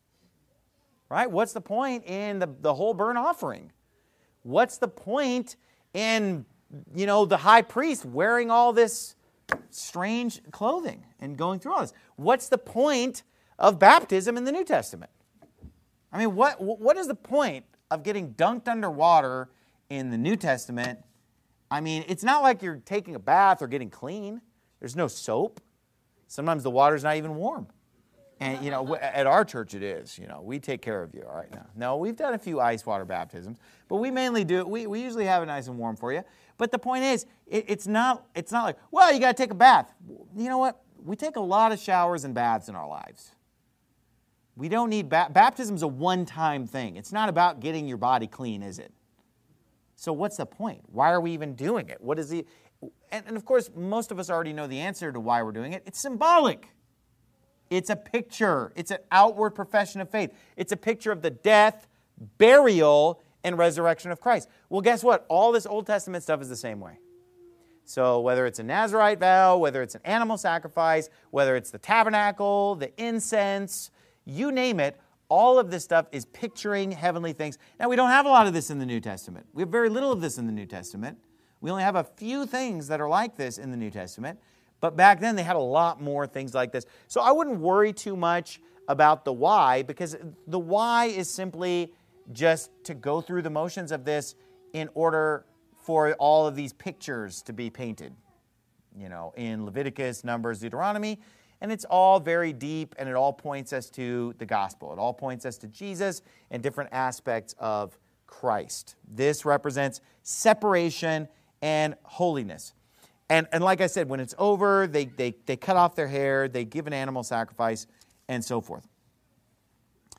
Right? What's the point in the, the whole burnt offering? What's the point in, you know, the high priest wearing all this strange clothing and going through all this? What's the point of baptism in the New Testament? I mean, what what is the point of getting dunked underwater in the New Testament? I mean, it's not like you're taking a bath or getting clean. There's no soap. Sometimes the water's not even warm. And, you know, at our church it is. You know, we take care of you all right now. No, we've done a few ice water baptisms, but we mainly do it. We, we usually have it nice and warm for you. But the point is, it, it's not it's not like, well, you got to take a bath. You know what? We take a lot of showers and baths in our lives. We don't need, ba- baptism's a one-time thing. It's not about getting your body clean, is it? So what's the point? Why are we even doing it? What is the, and, and of course, most of us already know the answer to why we're doing it. It's symbolic. It's a picture. It's an outward profession of faith. It's a picture of the death, burial, and resurrection of Christ. Well, guess what? All this Old Testament stuff is the same way. So whether it's a Nazirite vow, whether it's an animal sacrifice, whether it's the tabernacle, the incense, you name it, all of this stuff is picturing heavenly things. Now, we don't have a lot of this in the New Testament. We have very little of this in the New Testament. We only have a few things that are like this in the New Testament. But back then, they had a lot more things like this. So I wouldn't worry too much about the why, because the why is simply just to go through the motions of this in order for all of these pictures to be painted, you know, in Leviticus, Numbers, Deuteronomy. And it's all very deep, and it all points us to the gospel. It all points us to Jesus and different aspects of Christ. This represents separation and holiness. And, and like I said, when it's over, they, they, they cut off their hair, they give an animal sacrifice, and so forth.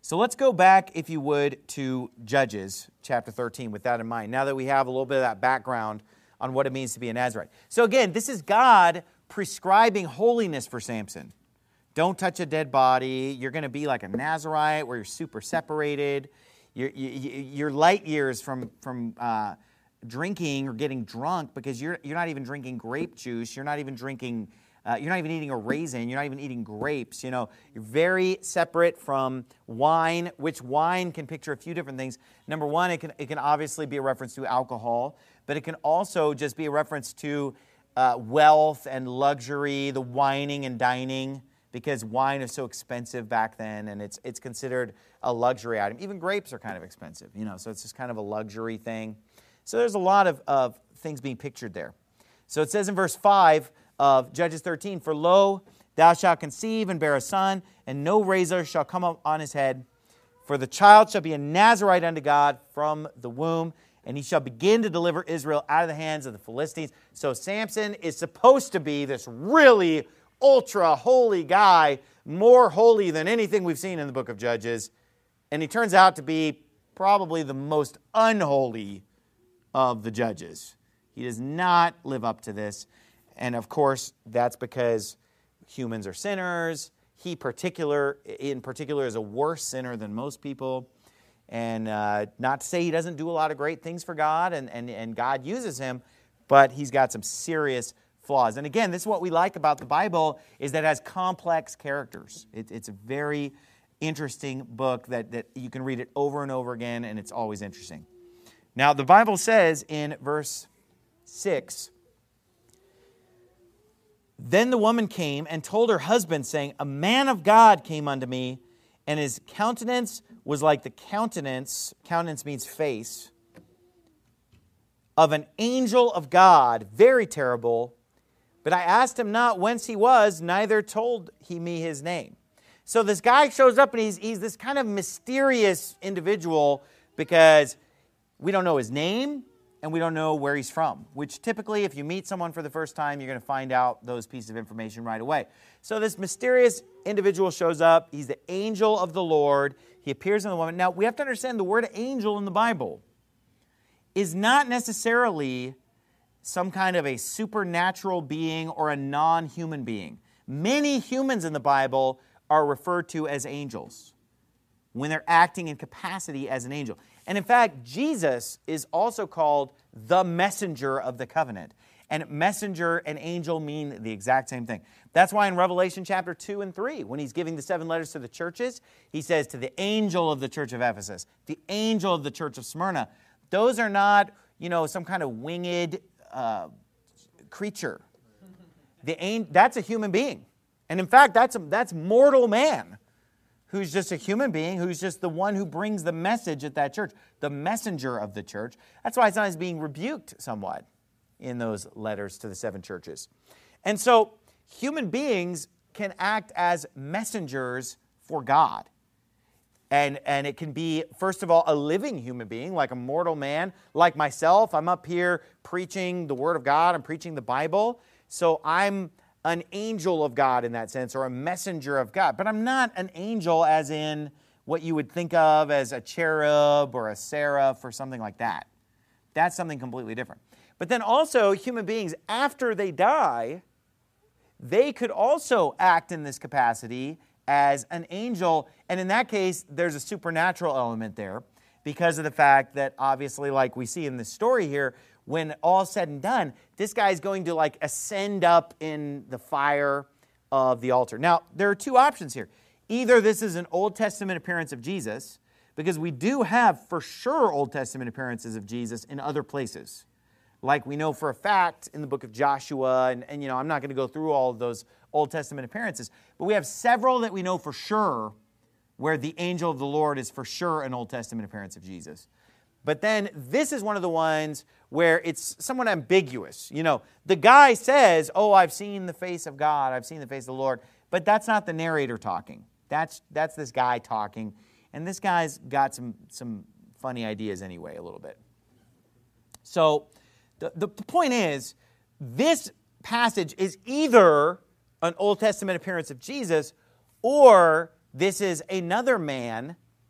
So let's go back, if you would, to Judges chapter thirteen with that in mind, now that we have a little bit of that background on what it means to be a Nazirite. So again, this is God prescribing holiness for Samson. Don't touch a dead body. You're going to be like a Nazirite where you're super separated. You're, you, you're light years from, from uh, drinking or getting drunk because you're, you're not even drinking grape juice. You're not even drinking, uh, you're not even eating a raisin. You're not even eating grapes. You know, you're very separate from wine, which wine can picture a few different things. Number one, it can, it can obviously be a reference to alcohol, but it can also just be a reference to uh, wealth and luxury, the wining and dining, because wine is so expensive back then, and it's it's considered a luxury item. Even grapes are kind of expensive, you know, so it's just kind of a luxury thing. So there's a lot of, of things being pictured there. So it says in verse five of Judges thirteen, "For lo, thou shalt conceive and bear a son, and no razor shall come up on his head. For the child shall be a Nazirite unto God from the womb, and he shall begin to deliver Israel out of the hands of the Philistines." So Samson is supposed to be this really ultra holy guy, more holy than anything we've seen in the book of Judges. And he turns out to be probably the most unholy of the judges. He does not live up to this. And of course, that's because humans are sinners. He particular, in particular is a worse sinner than most people. And uh, not to say he doesn't do a lot of great things for God, and, and, and God uses him, but he's got some serious flaws. And again, this is what we like about the Bible, is that it has complex characters. It, it's a very interesting book that, that you can read it over and over again, and it's always interesting. Now, the Bible says in verse six, "Then the woman came and told her husband, saying, A man of God came unto me, and his countenance was like the countenance," countenance means face, "of an angel of God, very terrible. But I asked him not whence he was, neither told he me his name." So this guy shows up, and he's, he's this kind of mysterious individual because we don't know his name and we don't know where he's from, which typically if you meet someone for the first time, you're going to find out those pieces of information right away. So this mysterious individual shows up. He's the angel of the Lord. He appears in the woman. Now, we have to understand the word angel in the Bible is not necessarily some kind of a supernatural being or a non-human being. Many humans in the Bible are referred to as angels when they're acting in capacity as an angel. And in fact, Jesus is also called the messenger of the covenant. And messenger and angel mean the exact same thing. That's why in Revelation chapter two and three, when he's giving the seven letters to the churches, he says to the angel of the church of Ephesus, the angel of the church of Smyrna. Those are not, you know, some kind of winged Uh, creature. The that's a human being. And in fact, that's, a, that's mortal man who's just a human being, who's just the one who brings the message at that church, the messenger of the church. That's why sometimes being rebuked somewhat in those letters to the seven churches. And so human beings can act as messengers for God. And, and it can be, first of all, a living human being, like a mortal man, like myself. I'm up here preaching the Word of God. I'm preaching the Bible. So I'm an angel of God in that sense, or a messenger of God. But I'm not an angel as in what you would think of as a cherub or a seraph or something like that. That's something completely different. But then also, human beings, after they die, they could also act in this capacity as an angel, and in that case, there's a supernatural element there because of the fact that obviously, like we see in this story here, when all's said and done, this guy's going to like ascend up in the fire of the altar. Now, there are two options here. Either this is an Old Testament appearance of Jesus, because we do have for sure Old Testament appearances of Jesus in other places. Like we know for a fact in the book of Joshua, and, and you know, I'm not going to go through all of those Old Testament appearances, but we have several that we know for sure where the angel of the Lord is for sure an Old Testament appearance of Jesus. But then this is one of the ones where it's somewhat ambiguous. You know, the guy says, oh, I've seen the face of God, I've seen the face of the Lord, but that's not the narrator talking. That's, that's this guy talking, and this guy's got some, some funny ideas anyway, a little bit. So the, the point is, this passage is either an Old Testament appearance of Jesus, or this is another man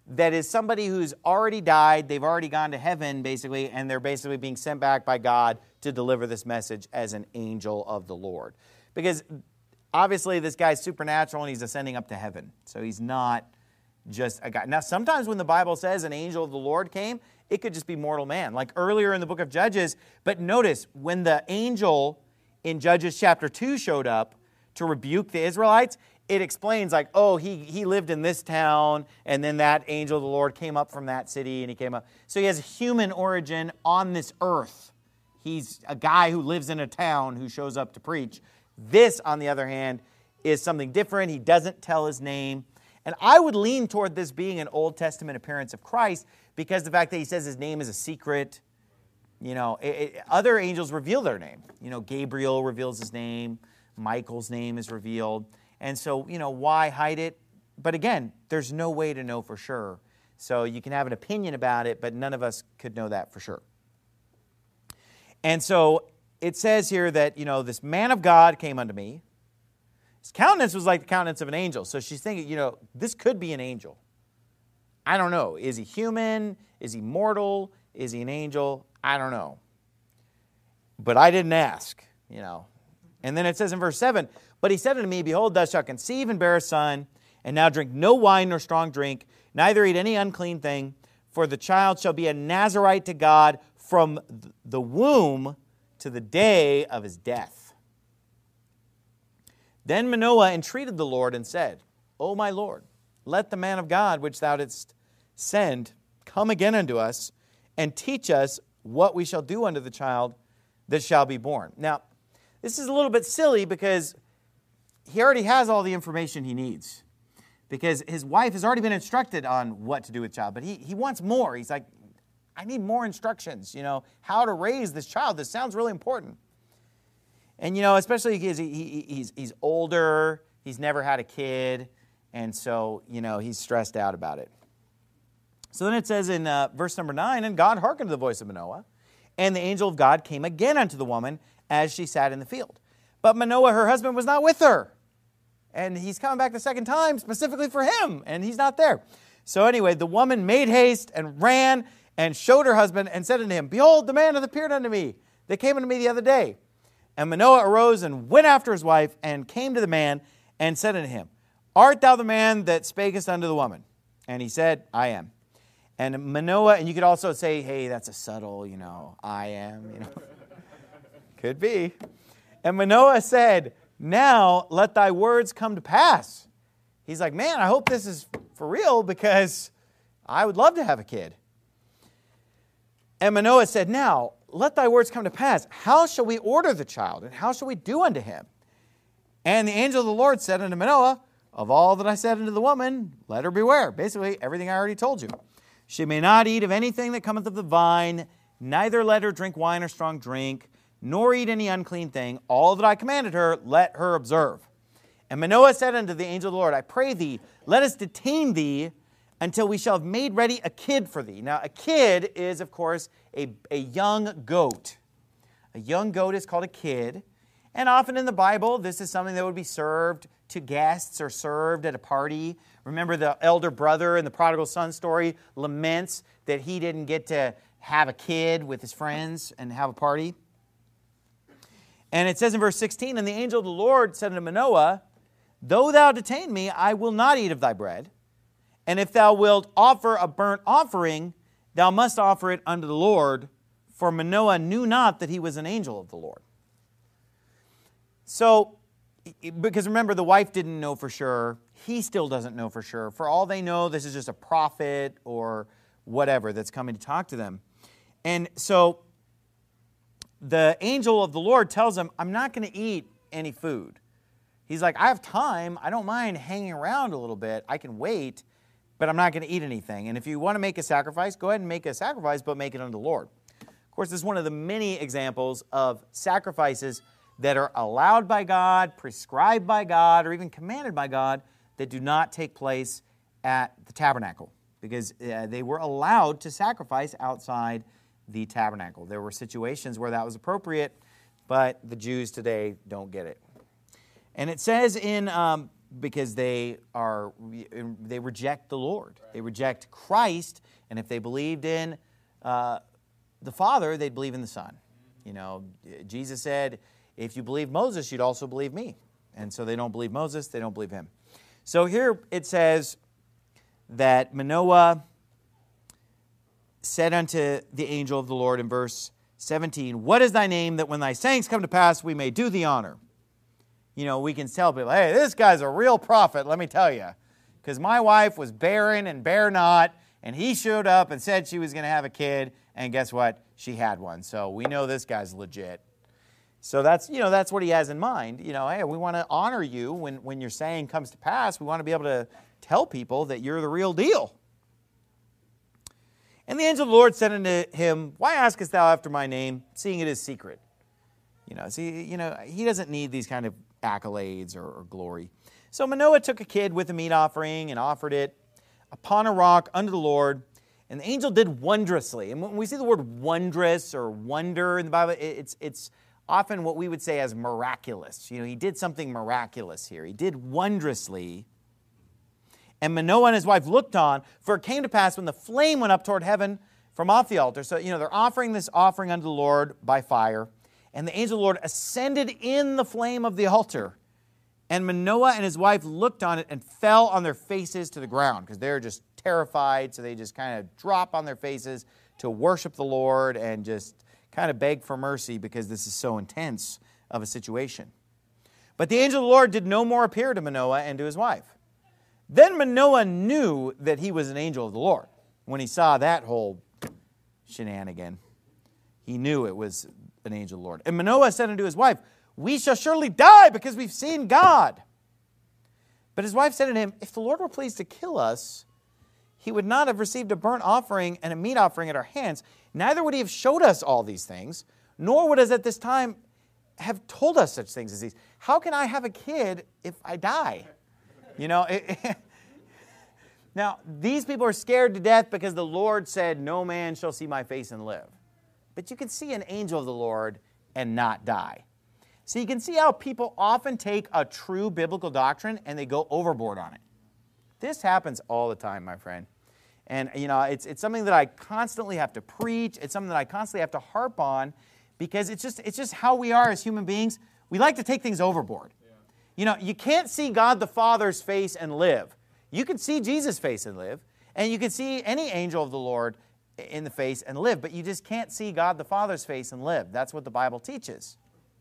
that is somebody who's already died, they've already gone to heaven, basically, and they're basically being sent back by God to deliver this message as an angel of the Lord. Because obviously this guy's supernatural and he's ascending up to heaven. So he's not just a guy. Now, sometimes when the Bible says an angel of the Lord came, it could just be mortal man, like earlier in the book of Judges. But notice, when the angel in Judges chapter two showed up to rebuke the Israelites, it explains like, oh, he, he lived in this town, and then that angel of the Lord came up from that city, and he came up. So he has a human origin on this earth. He's a guy who lives in a town who shows up to preach. This, on the other hand, is something different. He doesn't tell his name. And I would lean toward this being an Old Testament appearance of Christ because the fact that he says his name is a secret. You know, it, it, other angels reveal their name. You know, Gabriel reveals his name. Michael's name is revealed. And so, you know, why hide it? But again, there's no way to know for sure. So you can have an opinion about it, but none of us could know that for sure. And so it says here that, you know, this man of God came unto me. His countenance was like the countenance of an angel. So she's thinking, you know, this could be an angel. I don't know. Is he human? Is he mortal? Is he an angel? I don't know. But I didn't ask, you know. And then it says in verse seven, but he said unto me, behold, thou shalt conceive and bear a son, and now drink no wine nor strong drink, neither eat any unclean thing, for the child shall be a Nazarite to God from the womb to the day of his death. Then Manoah entreated the Lord and said, O my Lord, let the man of God which thou didst send come again unto us, and teach us what we shall do unto the child that shall be born. Now, this is a little bit silly because he already has all the information he needs. Because his wife has already been instructed on what to do with child. But he, he wants more. He's like, I need more instructions, you know, how to raise this child. This sounds really important. And, you know, especially because he, he, he's, he's older, he's never had a kid, and so, you know, he's stressed out about it. So then it says in uh, verse number nine, and God hearkened to the voice of Manoah, and the angel of God came again unto the woman as she sat in the field. But Manoah, her husband, was not with her. And he's coming back the second time specifically for him, and he's not there. So anyway, the woman made haste and ran and showed her husband and said unto him, behold, the man hath appeared unto me that came unto me the other day. And Manoah arose and went after his wife and came to the man and said unto him, art thou the man that spakest unto the woman? And he said, I am. And Manoah, and you could also say, hey, that's a subtle, you know, I am, you know. Could be. And Manoah said, now let thy words come to pass. He's like, man, I hope this is for real because I would love to have a kid. And Manoah said, now let thy words come to pass. How shall we order the child, and how shall we do unto him? And the angel of the Lord said unto Manoah, of all that I said unto the woman, let her beware. Basically, everything I already told you. She may not eat of anything that cometh of the vine, neither let her drink wine or strong drink, nor eat any unclean thing. All that I commanded her, let her observe. And Manoah said unto the angel of the Lord, I pray thee, let us detain thee until we shall have made ready a kid for thee. Now, a kid is, of course, a, a young goat. A young goat is called a kid. And often in the Bible, this is something that would be served to guests or served at a party. Remember the elder brother in the prodigal son story laments that he didn't get to have a kid with his friends and have a party. And it says in verse sixteen, and the angel of the Lord said unto Manoah, though thou detain me, I will not eat of thy bread. And if thou wilt offer a burnt offering, thou must offer it unto the Lord. For Manoah knew not that he was an angel of the Lord. So, because remember, the wife didn't know for sure. He still doesn't know for sure. For all they know, this is just a prophet or whatever that's coming to talk to them. And so the angel of the Lord tells him, I'm not going to eat any food. He's like, I have time. I don't mind hanging around a little bit. I can wait, but I'm not going to eat anything. And if you want to make a sacrifice, go ahead and make a sacrifice, but make it unto the Lord. Of course, this is one of the many examples of sacrifices that are allowed by God, prescribed by God, or even commanded by God that do not take place at the tabernacle, because uh, they were allowed to sacrifice outside the tabernacle. There were situations where that was appropriate, but the Jews today don't get it. And it says in um, because they are they reject the Lord. Right. They reject Christ, and if they believed in uh, the Father, they'd believe in the Son. You know, Jesus said, if you believe Moses, you'd also believe me. And so they don't believe Moses, they don't believe him. So here it says that Manoah said unto the angel of the Lord in verse seventeen, what is thy name, that when thy sayings come to pass, we may do thee honor? You know, we can tell people, hey, this guy's a real prophet, let me tell you. Because my wife was barren and bare not, and he showed up and said she was going to have a kid, and guess what? She had one. So we know this guy's legit. So that's, you know, that's what he has in mind. You know, hey, we want to honor you when, when your saying comes to pass. We want to be able to tell people that you're the real deal. And the angel of the Lord said unto him, why askest thou after my name, seeing it is secret? You know, see, you know, he doesn't need these kind of accolades or, or glory. So Manoah took a kid with a meat offering and offered it upon a rock unto the Lord. And the angel did wondrously. And when we see the word wondrous or wonder in the Bible, it's it's often what we would say as miraculous. You know, he did something miraculous here. He did wondrously. And Manoah and his wife looked on, for it came to pass when the flame went up toward heaven from off the altar. So, you know, they're offering this offering unto the Lord by fire. And the angel of the Lord ascended in the flame of the altar. And Manoah and his wife looked on it and fell on their faces to the ground, because they're just terrified. So they just kind of drop on their faces to worship the Lord and just kind of beg for mercy, because this is so intense of a situation. But the angel of the Lord did no more appear to Manoah and to his wife. Then Manoah knew that he was an angel of the Lord. When he saw that whole shenanigan, he knew it was an angel of the Lord. And Manoah said unto his wife, we shall surely die, because we've seen God. But his wife said unto him, if the Lord were pleased to kill us, he would not have received a burnt offering and a meat offering at our hands, neither would he have showed us all these things, nor would us at this time have told us such things as these. How can I have a kid if I die? You know, it, it, now, these people are scared to death because the Lord said, no man shall see my face and live. But you can see an angel of the Lord and not die. So you can see how people often take a true biblical doctrine and they go overboard on it. This happens all the time, my friend. And, you know, it's, it's something that I constantly have to preach. It's something that I constantly have to harp on, because it's just, it's just how we are as human beings. We like to take things overboard. Yeah. You know, you can't see God the Father's face and live. You can see Jesus' face and live, and you can see any angel of the Lord in the face and live, but you just can't see God the Father's face and live. That's what the Bible teaches.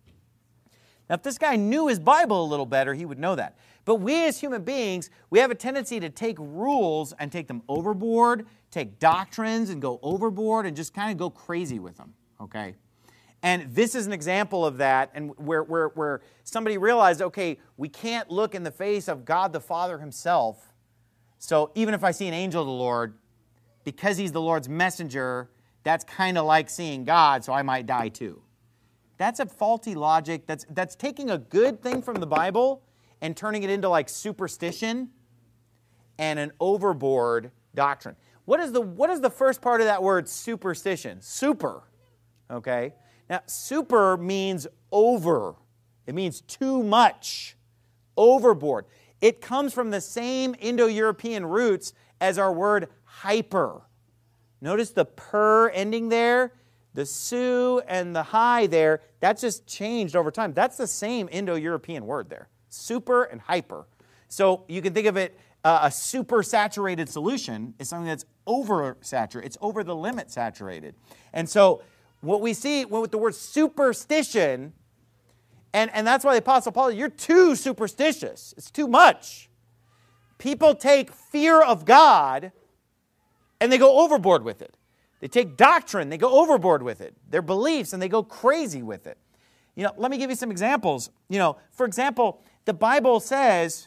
Now, if this guy knew his Bible a little better, he would know that. But we as human beings, we have a tendency to take rules and take them overboard, take doctrines and go overboard and just kind of go crazy with them, okay? And this is an example of that, and where, where, where somebody realized, okay, we can't look in the face of God the Father himself. So even if I see an angel of the Lord, because he's the Lord's messenger, that's kind of like seeing God, so I might die too. That's a faulty logic. That's, that's taking a good thing from the Bible and turning it into like superstition and an overboard doctrine. What is the, what is the first part of that word superstition? Super. Okay? Now, super means over. It means too much. Overboard. It comes from the same Indo-European roots as our word hyper. Notice the per ending there. The su and the hi there, that's just changed over time. That's the same Indo-European word there. Super and hyper. So you can think of it, uh, a super saturated solution is something that's over saturated. It's over the limit saturated. And so what we see with the word superstition, and, and that's why the Apostle Paul, you're too superstitious. It's too much. People take fear of God and they go overboard with it. They take doctrine, they go overboard with it. Their beliefs, and they go crazy with it. You know, let me give you some examples. You know, for example, the Bible says,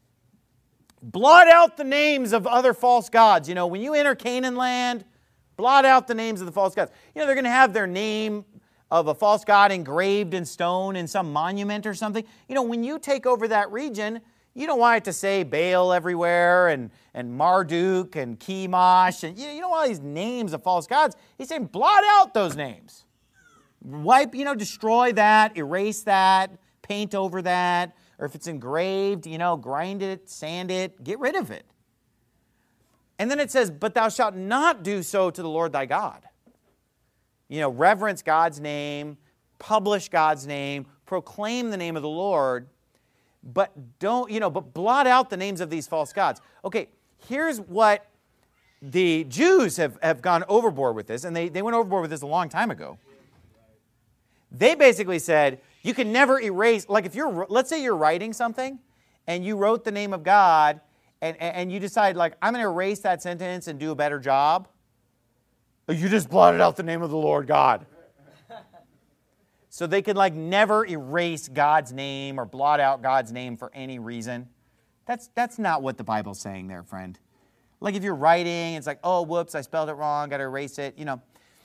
blot out the names of other false gods. You know, when you enter Canaan land, blot out the names of the false gods. You know, they're going to have their name of a false god engraved in stone in some monument or something. You know, when you take over that region, you don't want it to say Baal everywhere and, and Marduk and Chemosh. And you, you don't want all these names of false gods. He's saying, blot out those names. Wipe, you know, destroy that, erase that, paint over that, or if it's engraved, you know, grind it, sand it, get rid of it. And then it says, but thou shalt not do so to the Lord thy God. You know, reverence God's name, publish God's name, proclaim the name of the Lord, but don't, you know, but blot out the names of these false gods. Okay, here's what the Jews have, have gone overboard with this, and they, they went overboard with this a long time ago. They basically said, you can never erase, like if you're, let's say you're writing something, and you wrote the name of God, and, and you decide, like, I'm going to erase that sentence and do a better job. You just blotted out the name of the Lord God. So they could, like, never erase God's name or blot out God's name for any reason. That's, that's not what the Bible's saying there, friend. Like if you're writing, it's like, oh, whoops, I spelled it wrong, got to erase it, you know.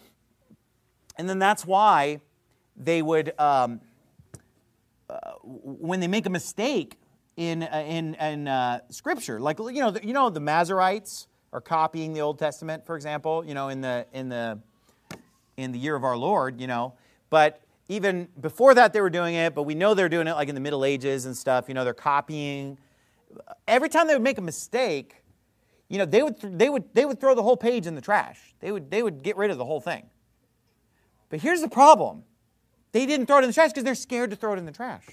And then that's why they would, um, uh, when they make a mistake in uh, in, in uh, Scripture, like you know, the, you know, the Masoretes are copying the Old Testament, for example, you know, in the in the in the year of our Lord, you know. But even before that, they were doing it. But we know they're doing it like in the Middle Ages and stuff. You know, they're copying. Every time they would make a mistake, you know, they would they would they would throw the whole page in the trash. They would they would get rid of the whole thing. But here's the problem. They didn't throw it in the trash because they're scared to throw it in the trash.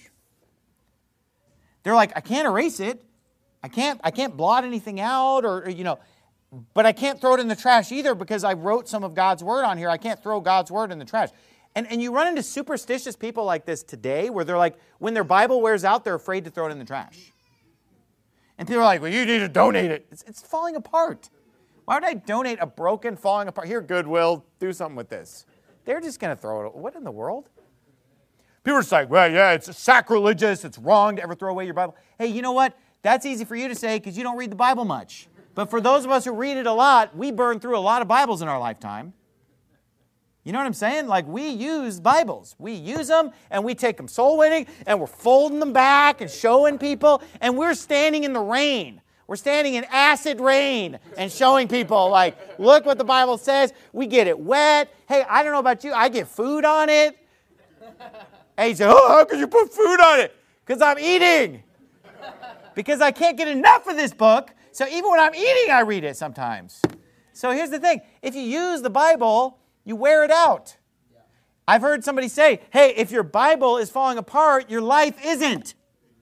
They're like, I can't erase it. I can't I can't blot anything out or, or you know, but I can't throw it in the trash either because I wrote some of God's word on here. I can't throw God's word in the trash. And and you run into superstitious people like this today where they're like, when their Bible wears out, they're afraid to throw it in the trash. And people are like, well, you need to donate it. It's, it's falling apart. Why would I donate a broken, falling apart? Here, Goodwill, do something with this. They're just going to throw it. What in the world? People are just like, well, yeah, it's sacrilegious. It's wrong to ever throw away your Bible. Hey, you know what? That's easy for you to say because you don't read the Bible much. But for those of us who read it a lot, we burn through a lot of Bibles in our lifetime. You know what I'm saying? Like, we use Bibles. We use them, and we take them soul winning, and we're folding them back and showing people, and we're standing in the rain. We're standing in acid rain and showing people, like, look what the Bible says. We get it wet. Hey, I don't know about you. I get food on it. And you say, oh, how could you put food on it? Because I'm eating. Because I can't get enough of this book. So even when I'm eating, I read it sometimes. So here's the thing. If you use the Bible, you wear it out. I've heard somebody say, hey, if your Bible is falling apart, your life isn't.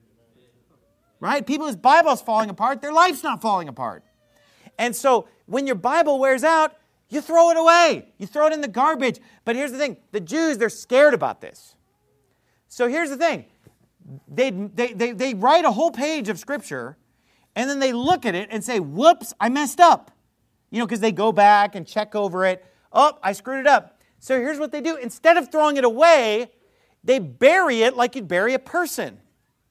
Right? People's Bible's falling apart, their life's not falling apart. And so when your Bible wears out, you throw it away. You throw it in the garbage. But here's the thing. The Jews, they're scared about this. So here's the thing. They, they, they, they write a whole page of Scripture, and then they look at it and say, whoops, I messed up. You know, because they go back and check over it. Oh, I screwed it up. So here's what they do. Instead of throwing it away, they bury it like you'd bury a person.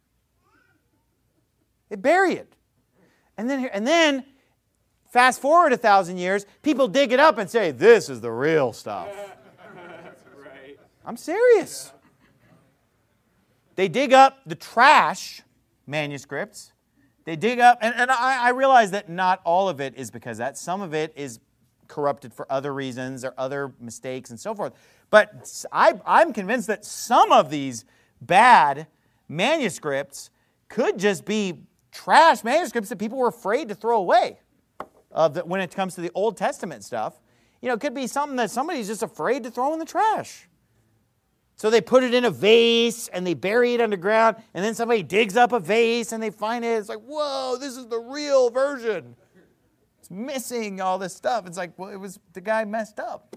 They bury it. And then, and then fast forward a thousand years, people dig it up and say, this is the real stuff. Right. I'm serious. They dig up the trash manuscripts. They dig up, and, and I, I realize that not all of it is because of that. Some of it is corrupted for other reasons or other mistakes and so forth. But I, I'm convinced that some of these bad manuscripts could just be trash manuscripts that people were afraid to throw away uh, the, when it comes to the Old Testament stuff. You know, it could be something that somebody's just afraid to throw in the trash. So they put it in a vase and they bury it underground, and then somebody digs up a vase and they find it. It's like, whoa, this is the real version. It's missing all this stuff. It's like, well, it was the guy messed up.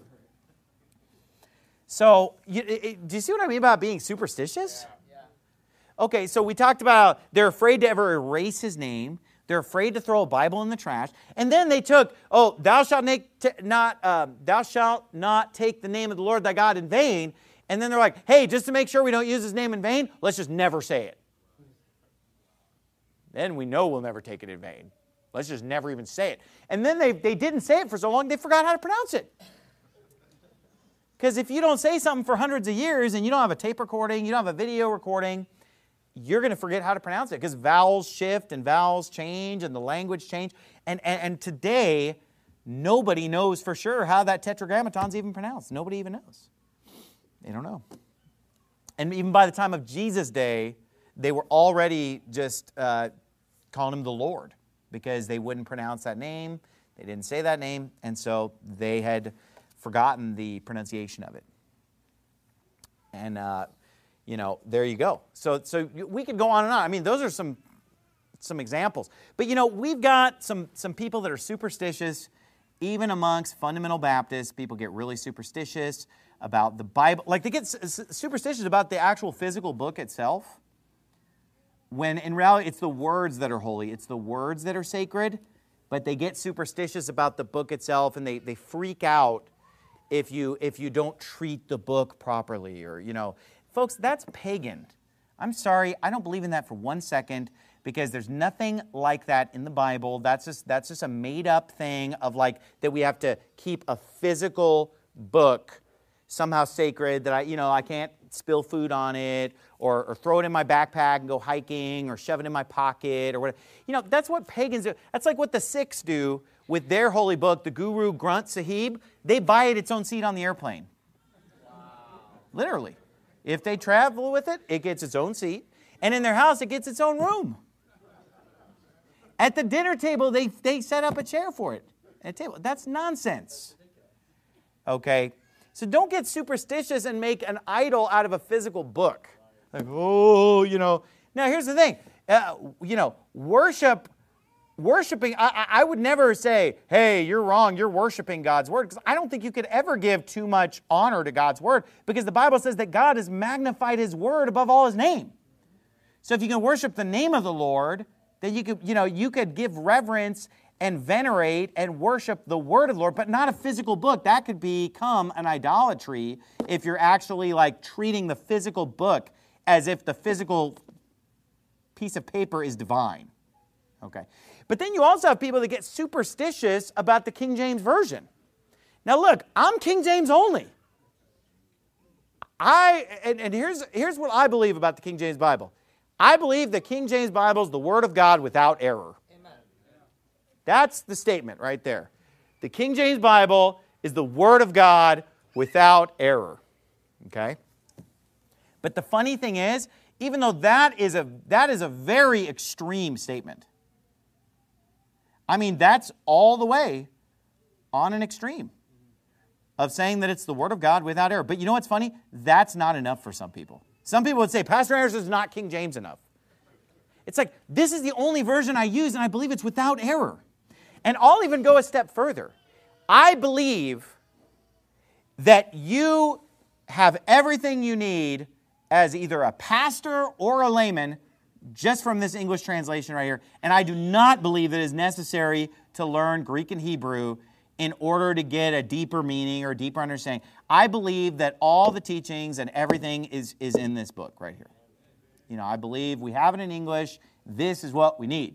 So, you, it, do you see what I mean about being superstitious? Yeah. Yeah. Okay, so we talked about they're afraid to ever erase his name. They're afraid to throw a Bible in the trash. And then they took, oh, thou shalt not, um, thou shalt not take the name of the Lord thy God in vain. And then they're like, hey, just to make sure we don't use his name in vain, let's just never say it. Then we know we'll never take it in vain. Let's just never even say it. And then they, they didn't say it for so long, they forgot how to pronounce it. Because if you don't say something for hundreds of years and you don't have a tape recording, you don't have a video recording, you're going to forget how to pronounce it because vowels shift and vowels change and the language change. And, and, and today, nobody knows for sure how that tetragrammaton's even pronounced. Nobody even knows. They don't know. And even by the time of Jesus' day, they were already just uh, calling him the Lord because they wouldn't pronounce that name. They didn't say that name, and so they had forgotten the pronunciation of it. And, uh, you know, there you go. So, so we could go on and on. I mean, those are some some examples. But, you know, we've got some, some people that are superstitious, even amongst fundamental Baptists. People get really superstitious about the Bible. Like, they get superstitious about the actual physical book itself, when in reality it's the words that are holy. It's the words that are sacred, but they get superstitious about the book itself, and they, they freak out if you, if you don't treat the book properly. Or, you know, folks, that's pagan. I'm sorry, I don't believe in that for one second, because there's nothing like that in the Bible. That's just, that's just a made-up thing of like that we have to keep a physical book somehow sacred, that I, you know, I can't spill food on it, or, or throw it in my backpack and go hiking, or shove it in my pocket, or whatever. You know, that's what pagans do. That's like what the Sikhs do with their holy book, the Guru Granth Sahib. They buy it its own seat on the airplane. Wow. Literally. If they travel with it, it gets its own seat. And in their house, it gets its own room. At the dinner table, they, they set up a chair for it. At a table. That's nonsense. Okay? So don't get superstitious and make an idol out of a physical book. Like, oh, you know. Now, here's the thing. Uh, you know, worship, worshiping, I, I would never say, hey, you're wrong, you're worshiping God's word. Because I don't think you could ever give too much honor to God's word. Because the Bible says that God has magnified his word above all his name. So if you can worship the name of the Lord, then you could, you know, you could give reverence and venerate and worship the word of the Lord, but not a physical book. That could become an idolatry if you're actually like treating the physical book as if the physical piece of paper is divine. Okay. But then you also have people that get superstitious about the King James Version. Now look, I'm King James only. I and, and here's here's what I believe about the King James Bible. I believe the King James Bible is the Word of God without error. Amen. That's the statement right there. The King James Bible is the Word of God without error. Okay? But the funny thing is, even though that is a, that is a very extreme statement, I mean, that's all the way on an extreme of saying that it's the Word of God without error. But you know what's funny? That's not enough for some people. Some people would say, Pastor Anderson is not King James enough. It's like, this is the only version I use, and I believe it's without error. And I'll even go a step further. I believe that you have everything you need as either a pastor or a layman just from this English translation right here. And I do not believe that it is necessary to learn Greek and Hebrew in order to get a deeper meaning or deeper understanding. I believe that all the teachings and everything is, is in this book right here. You know, I believe we have it in English. This is what we need.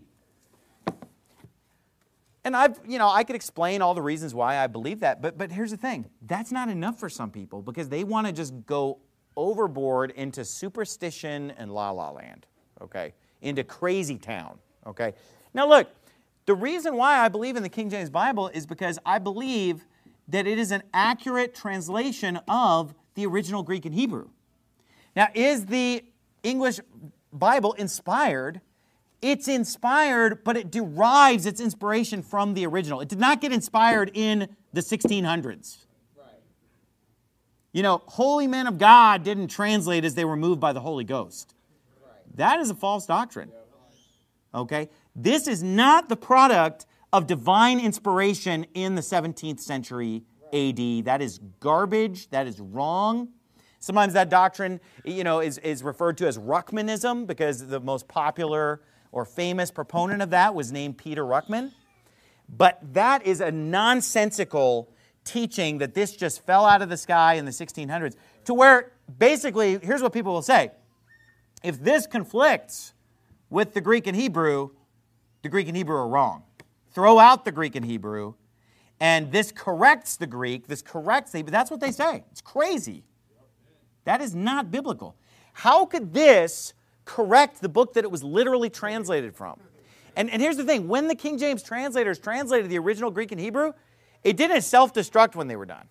And I've, you know, I could explain all the reasons why I believe that, but but here's the thing. That's not enough for some people because they want to just go overboard into superstition and la-la land, okay? Into crazy town, okay? Now look, the reason why I believe in the King James Bible is because I believe that it is an accurate translation of the original Greek and Hebrew. Now, is the English Bible inspired? It's inspired, but it derives its inspiration from the original. It did not get inspired in the sixteen hundreds. Right. You know, holy men of God didn't translate as they were moved by the Holy Ghost. Right. That is a false doctrine. Okay? This is not the product of divine inspiration in the seventeenth century A D. That is garbage. That is wrong. Sometimes that doctrine, you know, is, is referred to as Ruckmanism because the most popular or famous proponent of that was named Peter Ruckman. But that is a nonsensical teaching that this just fell out of the sky in the sixteen hundreds to where basically, here's what people will say. If this conflicts with the Greek and Hebrew, the Greek and Hebrew are wrong. Throw out the Greek and Hebrew, and this corrects the Greek, this corrects the Hebrew. That's what they say. It's crazy. That is not biblical. How could this correct the book that it was literally translated from? And, and here's the thing. When the King James translators translated the original Greek and Hebrew, it didn't self-destruct when they were done.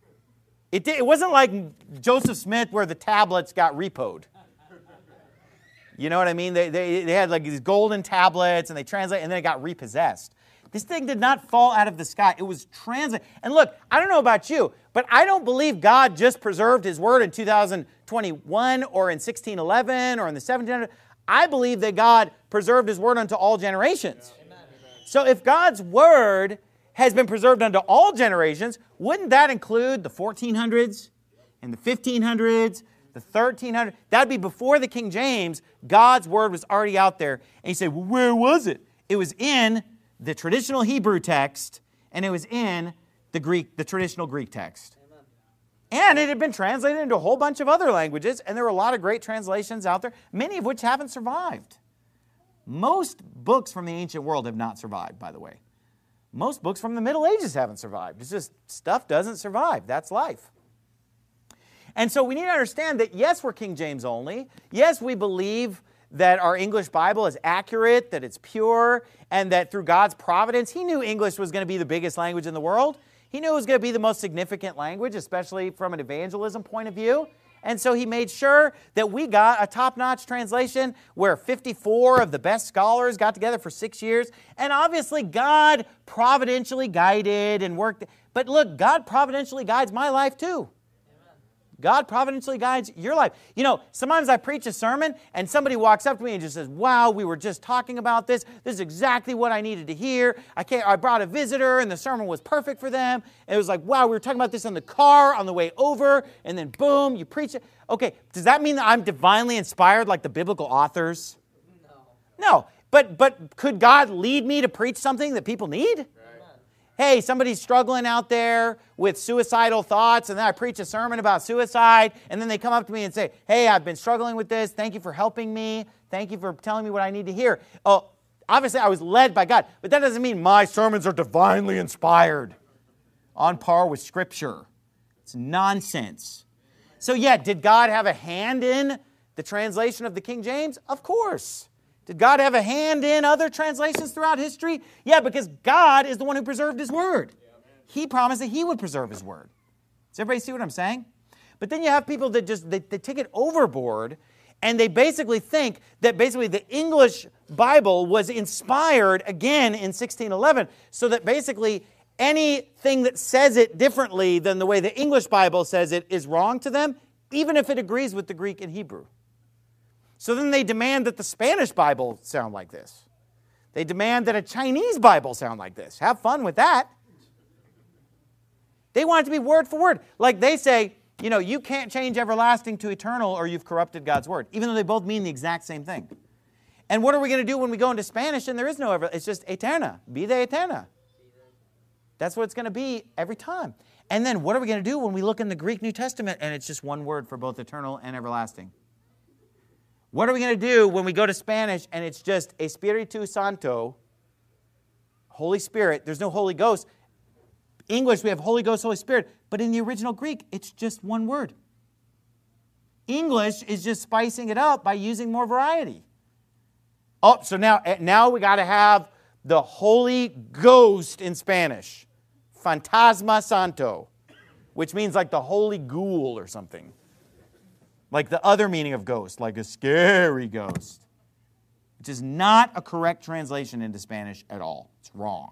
It, did, it wasn't like Joseph Smith where the tablets got repoed. You know what I mean? They, they, they had like these golden tablets, and they translate, and then it got repossessed. This thing did not fall out of the sky. It was translated. And look, I don't know about you, but I don't believe God just preserved his word in two thousand twenty-one or in sixteen eleven or in the seventeen hundreds. I believe that God preserved his word unto all generations. Yeah. So if God's word has been preserved unto all generations, wouldn't that include the fourteen hundreds and the fifteen hundreds, the thirteen hundreds? That'd be before the King James. God's word was already out there. And you say, well, where was it? It was in the traditional Hebrew text, and it was in the Greek, the traditional Greek text. Amen. And it had been translated into a whole bunch of other languages, and there were a lot of great translations out there, many of which haven't survived. Most books from the ancient world have not survived, by the way. Most books from the Middle Ages haven't survived. It's just stuff doesn't survive. That's life. And so we need to understand that, yes, we're King James only. Yes, we believe that our English Bible is accurate, that it's pure, and that through God's providence, he knew English was going to be the biggest language in the world. He knew it was going to be the most significant language, especially from an evangelism point of view. And so he made sure that we got a top-notch translation where fifty-four of the best scholars got together for six years. And obviously, God providentially guided and worked. But look, God providentially guides my life too. God providentially guides your life. You know, sometimes I preach a sermon and somebody walks up to me and just says, wow, we were just talking about this. This is exactly what I needed to hear. I can't, I brought a visitor and the sermon was perfect for them. And it was like, wow, we were talking about this in the car on the way over, and then boom, you preach it. Okay, does that mean that I'm divinely inspired like the biblical authors? No. No, but, but could God lead me to preach something that people need? Hey, somebody's struggling out there with suicidal thoughts, and then I preach a sermon about suicide, and then they come up to me and say, hey, I've been struggling with this. Thank you for helping me. Thank you for telling me what I need to hear. Oh, obviously, I was led by God, but that doesn't mean my sermons are divinely inspired, on par with Scripture. It's nonsense. So, yeah, did God have a hand in the translation of the King James? Of course. Did God have a hand in other translations throughout history? Yeah, because God is the one who preserved his word. He promised that he would preserve his word. Does everybody see what I'm saying? But then you have people that just they, they take it overboard, and they basically think that basically the English Bible was inspired again in sixteen eleven, so that basically anything that says it differently than the way the English Bible says it is wrong to them, even if it agrees with the Greek and Hebrew. So then they demand that the Spanish Bible sound like this. They demand that a Chinese Bible sound like this. Have fun with that. They want it to be word for word. Like they say, you know, you can't change everlasting to eternal or you've corrupted God's word, even though they both mean the exact same thing. And what are we going to do when we go into Spanish and there is no ever? It's just eterna, vida eterna. That's what it's going to be every time. And then what are we going to do when we look in the Greek New Testament and it's just one word for both eternal and everlasting? What are we going to do when we go to Spanish and it's just Espíritu Santo, Holy Spirit? There's no Holy Ghost. English, we have Holy Ghost, Holy Spirit. But in the original Greek, it's just one word. English is just spicing it up by using more variety. Oh, so now, now we got to have the Holy Ghost in Spanish. Fantasma Santo, which means like the Holy Ghoul or something. Like the other meaning of ghost, like a scary ghost. Which is not a correct translation into Spanish at all. It's wrong.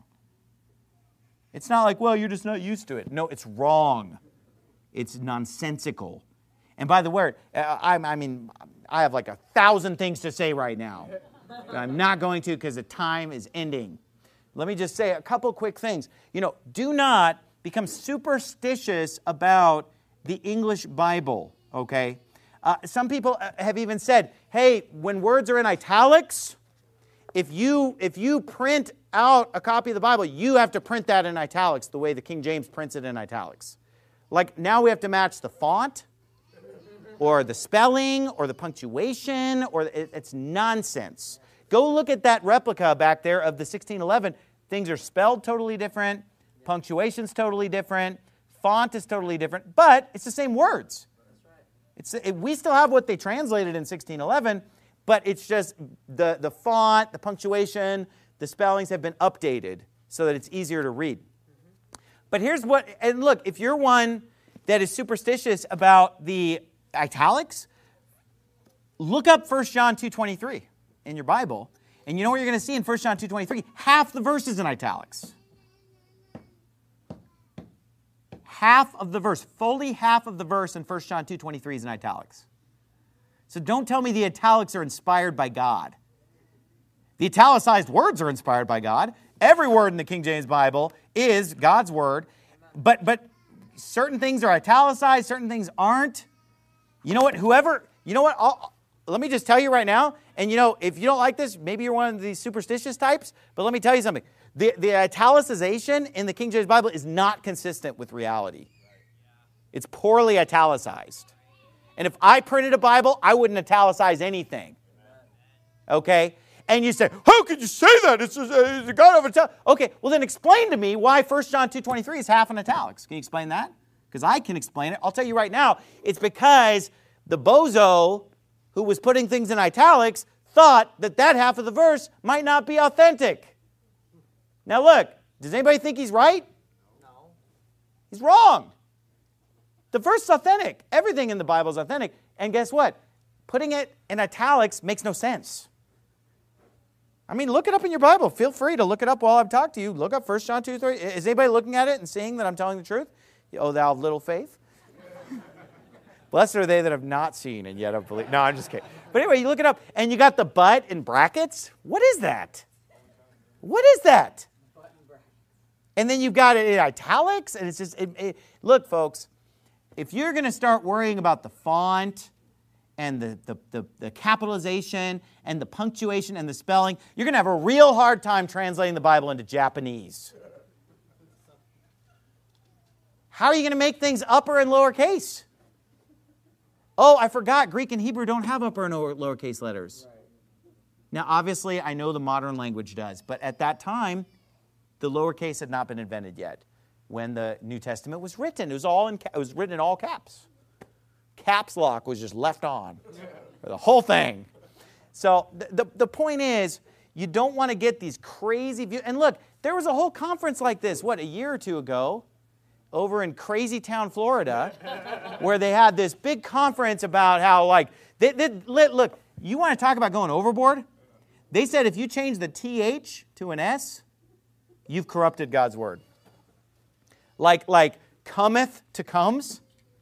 It's not like, well, you're just not used to it. No, it's wrong. It's nonsensical. And by the way, I, I mean, I have like a thousand things to say right now. But I'm not going to because the time is ending. Let me just say a couple quick things. You know, do not become superstitious about the English Bible, okay? Uh, some people have even said, hey, when words are in italics, if you, if you print out a copy of the Bible, you have to print that in italics the way the King James prints it in italics. Like now we have to match the font or the spelling or the punctuation, or it, it's nonsense. Go look at that replica back there of the sixteen eleven. Things are spelled totally different, punctuation's totally different, font is totally different, but it's the same words. It's, it, we still have what they translated in sixteen eleven, but it's just the, the font, the punctuation, the spellings have been updated so that it's easier to read. Mm-hmm. But here's what, and look, if you're one that is superstitious about the italics, look up First John two twenty-three in your Bible, and you know what you're going to see in First John two twenty-three? Half the verse is in italics. Half of the verse, fully half of the verse in First John two twenty-three is in italics. So don't tell me the italics are inspired by God. The italicized words are inspired by God. Every word in the King James Bible is God's word. But, but certain things are italicized, certain things aren't. You know what? Whoever, you know what? I'll, let me just tell you right now. And you know, if you don't like this, maybe you're one of these superstitious types. But let me tell you something. The, the italicization in the King James Bible is not consistent with reality. It's poorly italicized. And if I printed a Bible, I wouldn't italicize anything. Okay? And you say, how could you say that? It's, it's a God of italics. Okay, well then explain to me why First John two twenty-three is half in italics. Can you explain that? Because I can explain it. I'll tell you right now. It's because the bozo who was putting things in italics thought that that half of the verse might not be authentic. Now look, does anybody think he's right? No. He's wrong. The verse is authentic. Everything in the Bible is authentic. And guess what? Putting it in italics makes no sense. I mean, look it up in your Bible. Feel free to look it up while I'm talking to you. Look up First John two three. Is anybody looking at it and seeing that I'm telling the truth? Oh, thou of little faith. Blessed are they that have not seen and yet have believed. No, I'm just kidding. But anyway, you look it up, and you got the but in brackets. What is that? What is that? And then you've got it in italics, and it's just, it, it, look, folks, if you're going to start worrying about the font and the, the, the, the capitalization and the punctuation and the spelling, you're going to have a real hard time translating the Bible into Japanese. How are you going to make things upper and lowercase? Oh, I forgot, Greek and Hebrew don't have upper and lowercase letters. Now, obviously, I know the modern language does, but at that time, the lowercase had not been invented yet. When the New Testament was written, it was all in, it was written in all caps. Caps lock was just left on, the whole thing. So the, the, the point is, you don't want to get these crazy views. And look, there was a whole conference like this, what, a year or two ago, over in Crazy Town, Florida, where they had this big conference about how, like, they, they, look, you want to talk about going overboard? They said if you change the T H to an S, you've corrupted God's word. Like, like cometh to comes.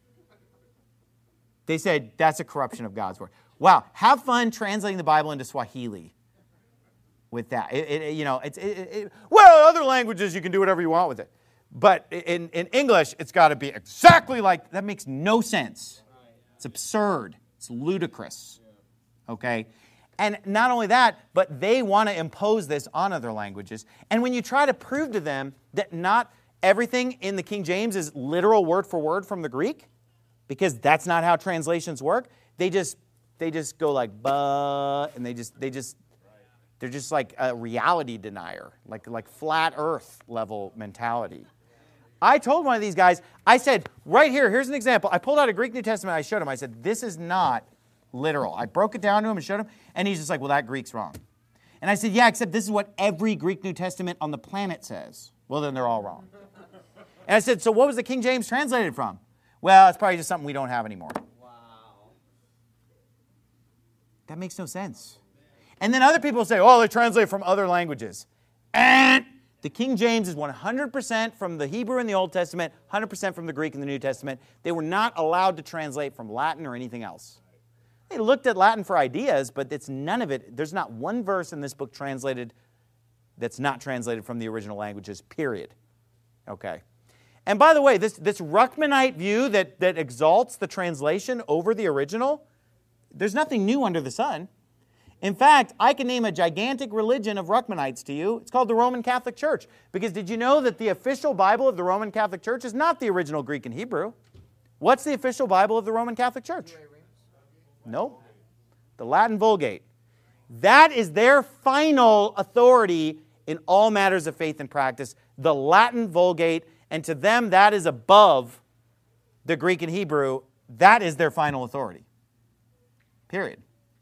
They said that's a corruption of God's word. Wow, have fun translating the Bible into Swahili with that. It, it, you know, it's it, it, well, other languages you can do whatever you want with it, but in, in English it's got to be exactly like that. Makes no sense. It's absurd. It's ludicrous. Okay. And not only that, but they want to impose this on other languages. And when you try to prove to them that not everything in the King James is literal word for word from the Greek, because that's not how translations work, they just they just go like but, and they just they just they're just like a reality denier, like like flat earth level mentality. I told one of these guys, I said, right here, here's an example. I pulled out a Greek New Testament, I showed him, I said, this is not literal. I broke it down to him and showed him, and he's just like, well, that Greek's wrong. And I said, yeah, except this is what every Greek New Testament on the planet says. Well, then they're all wrong. And I said, so what was the King James translated from? Well, it's probably just something we don't have anymore. Wow. That makes no sense. And then other people say, oh, they translate from other languages. And the King James is one hundred percent from the Hebrew in the Old Testament, one hundred percent from the Greek in the New Testament. They were not allowed to translate from Latin or anything else. They looked at Latin for ideas, but it's none of it. There's not one verse in this book translated that's not translated from the original languages, period. Okay. And by the way, this, this Ruckmanite view that, that exalts the translation over the original, there's nothing new under the sun. In fact, I can name a gigantic religion of Ruckmanites to you. It's called the Roman Catholic Church. Because did you know that the official Bible of the Roman Catholic Church is not the original Greek and Hebrew? What's the official Bible of the Roman Catholic Church? No. The Latin Vulgate. That is their final authority in all matters of faith and practice. The Latin Vulgate. And to them, that is above the Greek and Hebrew. That is their final authority. Period.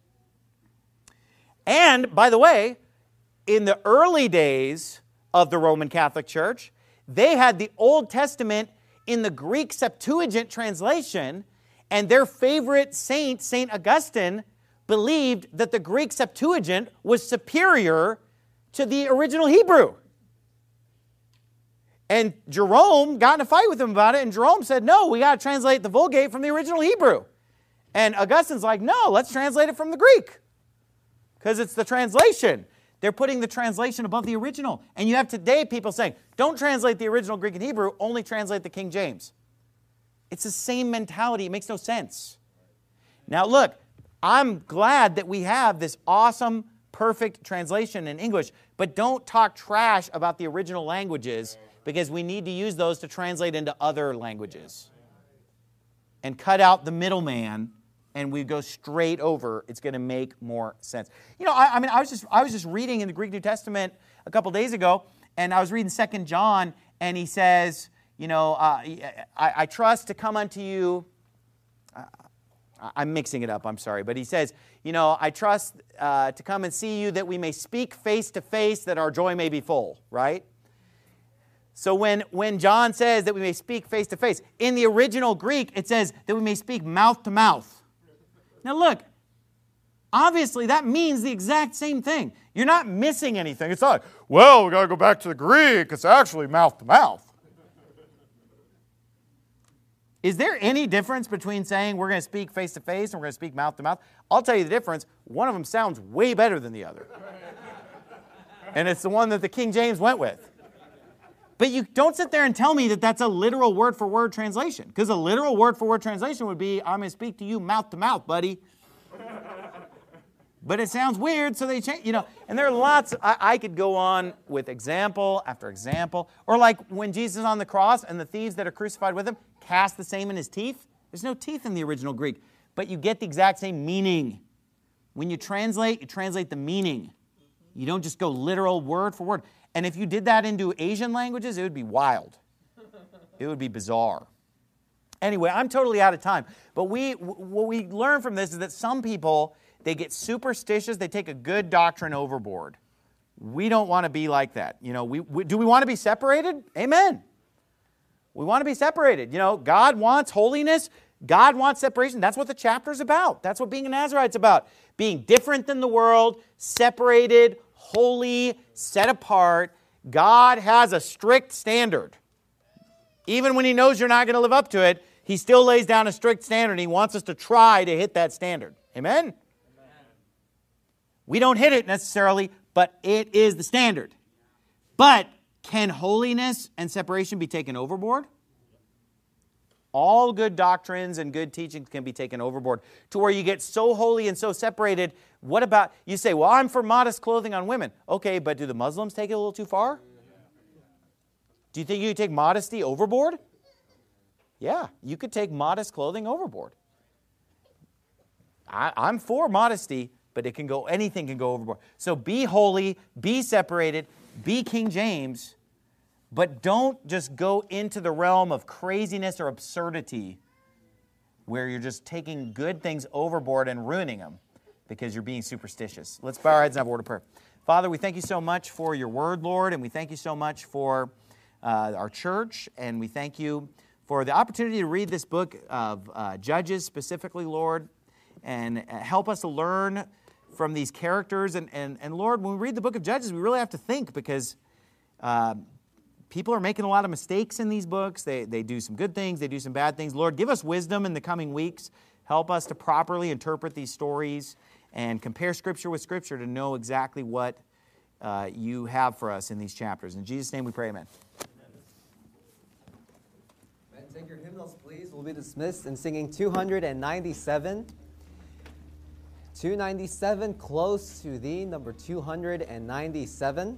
And, by the way, in the early days of the Roman Catholic Church, they had the Old Testament in the Greek Septuagint translation, and their favorite saint, Saint Augustine, believed that the Greek Septuagint was superior to the original Hebrew. And Jerome got in a fight with him about it, and Jerome said, no, we got to translate the Vulgate from the original Hebrew. And Augustine's like, no, let's translate it from the Greek. Because it's the translation. They're putting the translation above the original. And you have today people saying, don't translate the original Greek and Hebrew, only translate the King James. It's the same mentality. It makes no sense. Now look, I'm glad that we have this awesome, perfect translation in English, but don't talk trash about the original languages, because we need to use those to translate into other languages. And cut out the middleman, and we go straight over. It's going to make more sense. You know, I, I mean, I was just I was just reading in the Greek New Testament a couple days ago, and I was reading Second John, and he says, you know, uh, I, I trust to come unto you. Uh, I'm mixing it up, I'm sorry. But he says, you know, I trust uh, to come and see you that we may speak face to face, that our joy may be full, right? So when, when John says that we may speak face to face, in the original Greek, it says that we may speak mouth to mouth. Now look, obviously that means the exact same thing. You're not missing anything. It's not, well, we got to go back to the Greek. It's actually mouth to mouth. Is there any difference between saying we're going to speak face to face and we're going to speak mouth to mouth? I'll tell you the difference. One of them sounds way better than the other. And it's the one that the King James went with. But you don't sit there and tell me that that's a literal word-for-word translation. Because a literal word-for-word translation would be, I'm going to speak to you mouth-to-mouth, buddy. But it sounds weird, so they change, you know. And there are lots, I, I could go on with example after example. Or like when Jesus is on the cross and the thieves that are crucified with him cast the same in his teeth. There's no teeth in the original Greek. But you get the exact same meaning. When you translate, you translate the meaning. You don't just go literal word for word. And if you did that into Asian languages, it would be wild. It would be bizarre. Anyway, I'm totally out of time. But we, what we learn from this is that some people, they get superstitious. They take a good doctrine overboard. We don't want to be like that. You know, we, we do we want to be separated? Amen. We want to be separated. You know, God wants holiness. God wants separation. That's what the chapter's about. That's what being a Nazarite's about. Being different than the world, separated, holy, set apart. God has a strict standard. Even when he knows you're not going to live up to it, he still lays down a strict standard, and he wants us to try to hit that standard. Amen? Amen. We don't hit it necessarily, but it is the standard. But can holiness and separation be taken overboard? All good doctrines and good teachings can be taken overboard to where you get so holy and so separated. What about, you say, well, I'm for modest clothing on women. Okay, but do the Muslims take it a little too far? Do you think you could take modesty overboard? Yeah, you could take modest clothing overboard. I, I'm for modesty, but it can go, anything can go overboard. So be holy, be separated, be King James, but don't just go into the realm of craziness or absurdity where you're just taking good things overboard and ruining them because you're being superstitious. Let's bow our heads and have a word of prayer. Father, we thank you so much for your word, Lord, and we thank you so much for uh, our church, and we thank you for the opportunity to read this book of uh, Judges specifically, Lord, and help us to learn from these characters. And, and, and Lord, when we read the book of Judges, we really have to think because uh, people are making a lot of mistakes in these books. They, they do some good things. They do some bad things. Lord, give us wisdom in the coming weeks. Help us to properly interpret these stories and compare Scripture with Scripture to know exactly what uh, you have for us in these chapters. In Jesus' name we pray, amen. Amen. Take your hymnals, please. We'll be dismissed in singing two ninety-seven. two ninety-seven, Close to Thee, number two ninety-seven.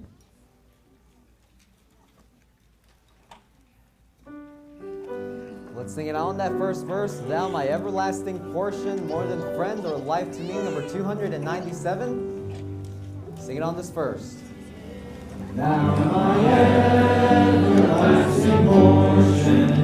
Let's sing it on that first verse. Thou my everlasting portion, more than friend or life to me, number two ninety-seven. Sing it on this first. Thou my everlasting portion,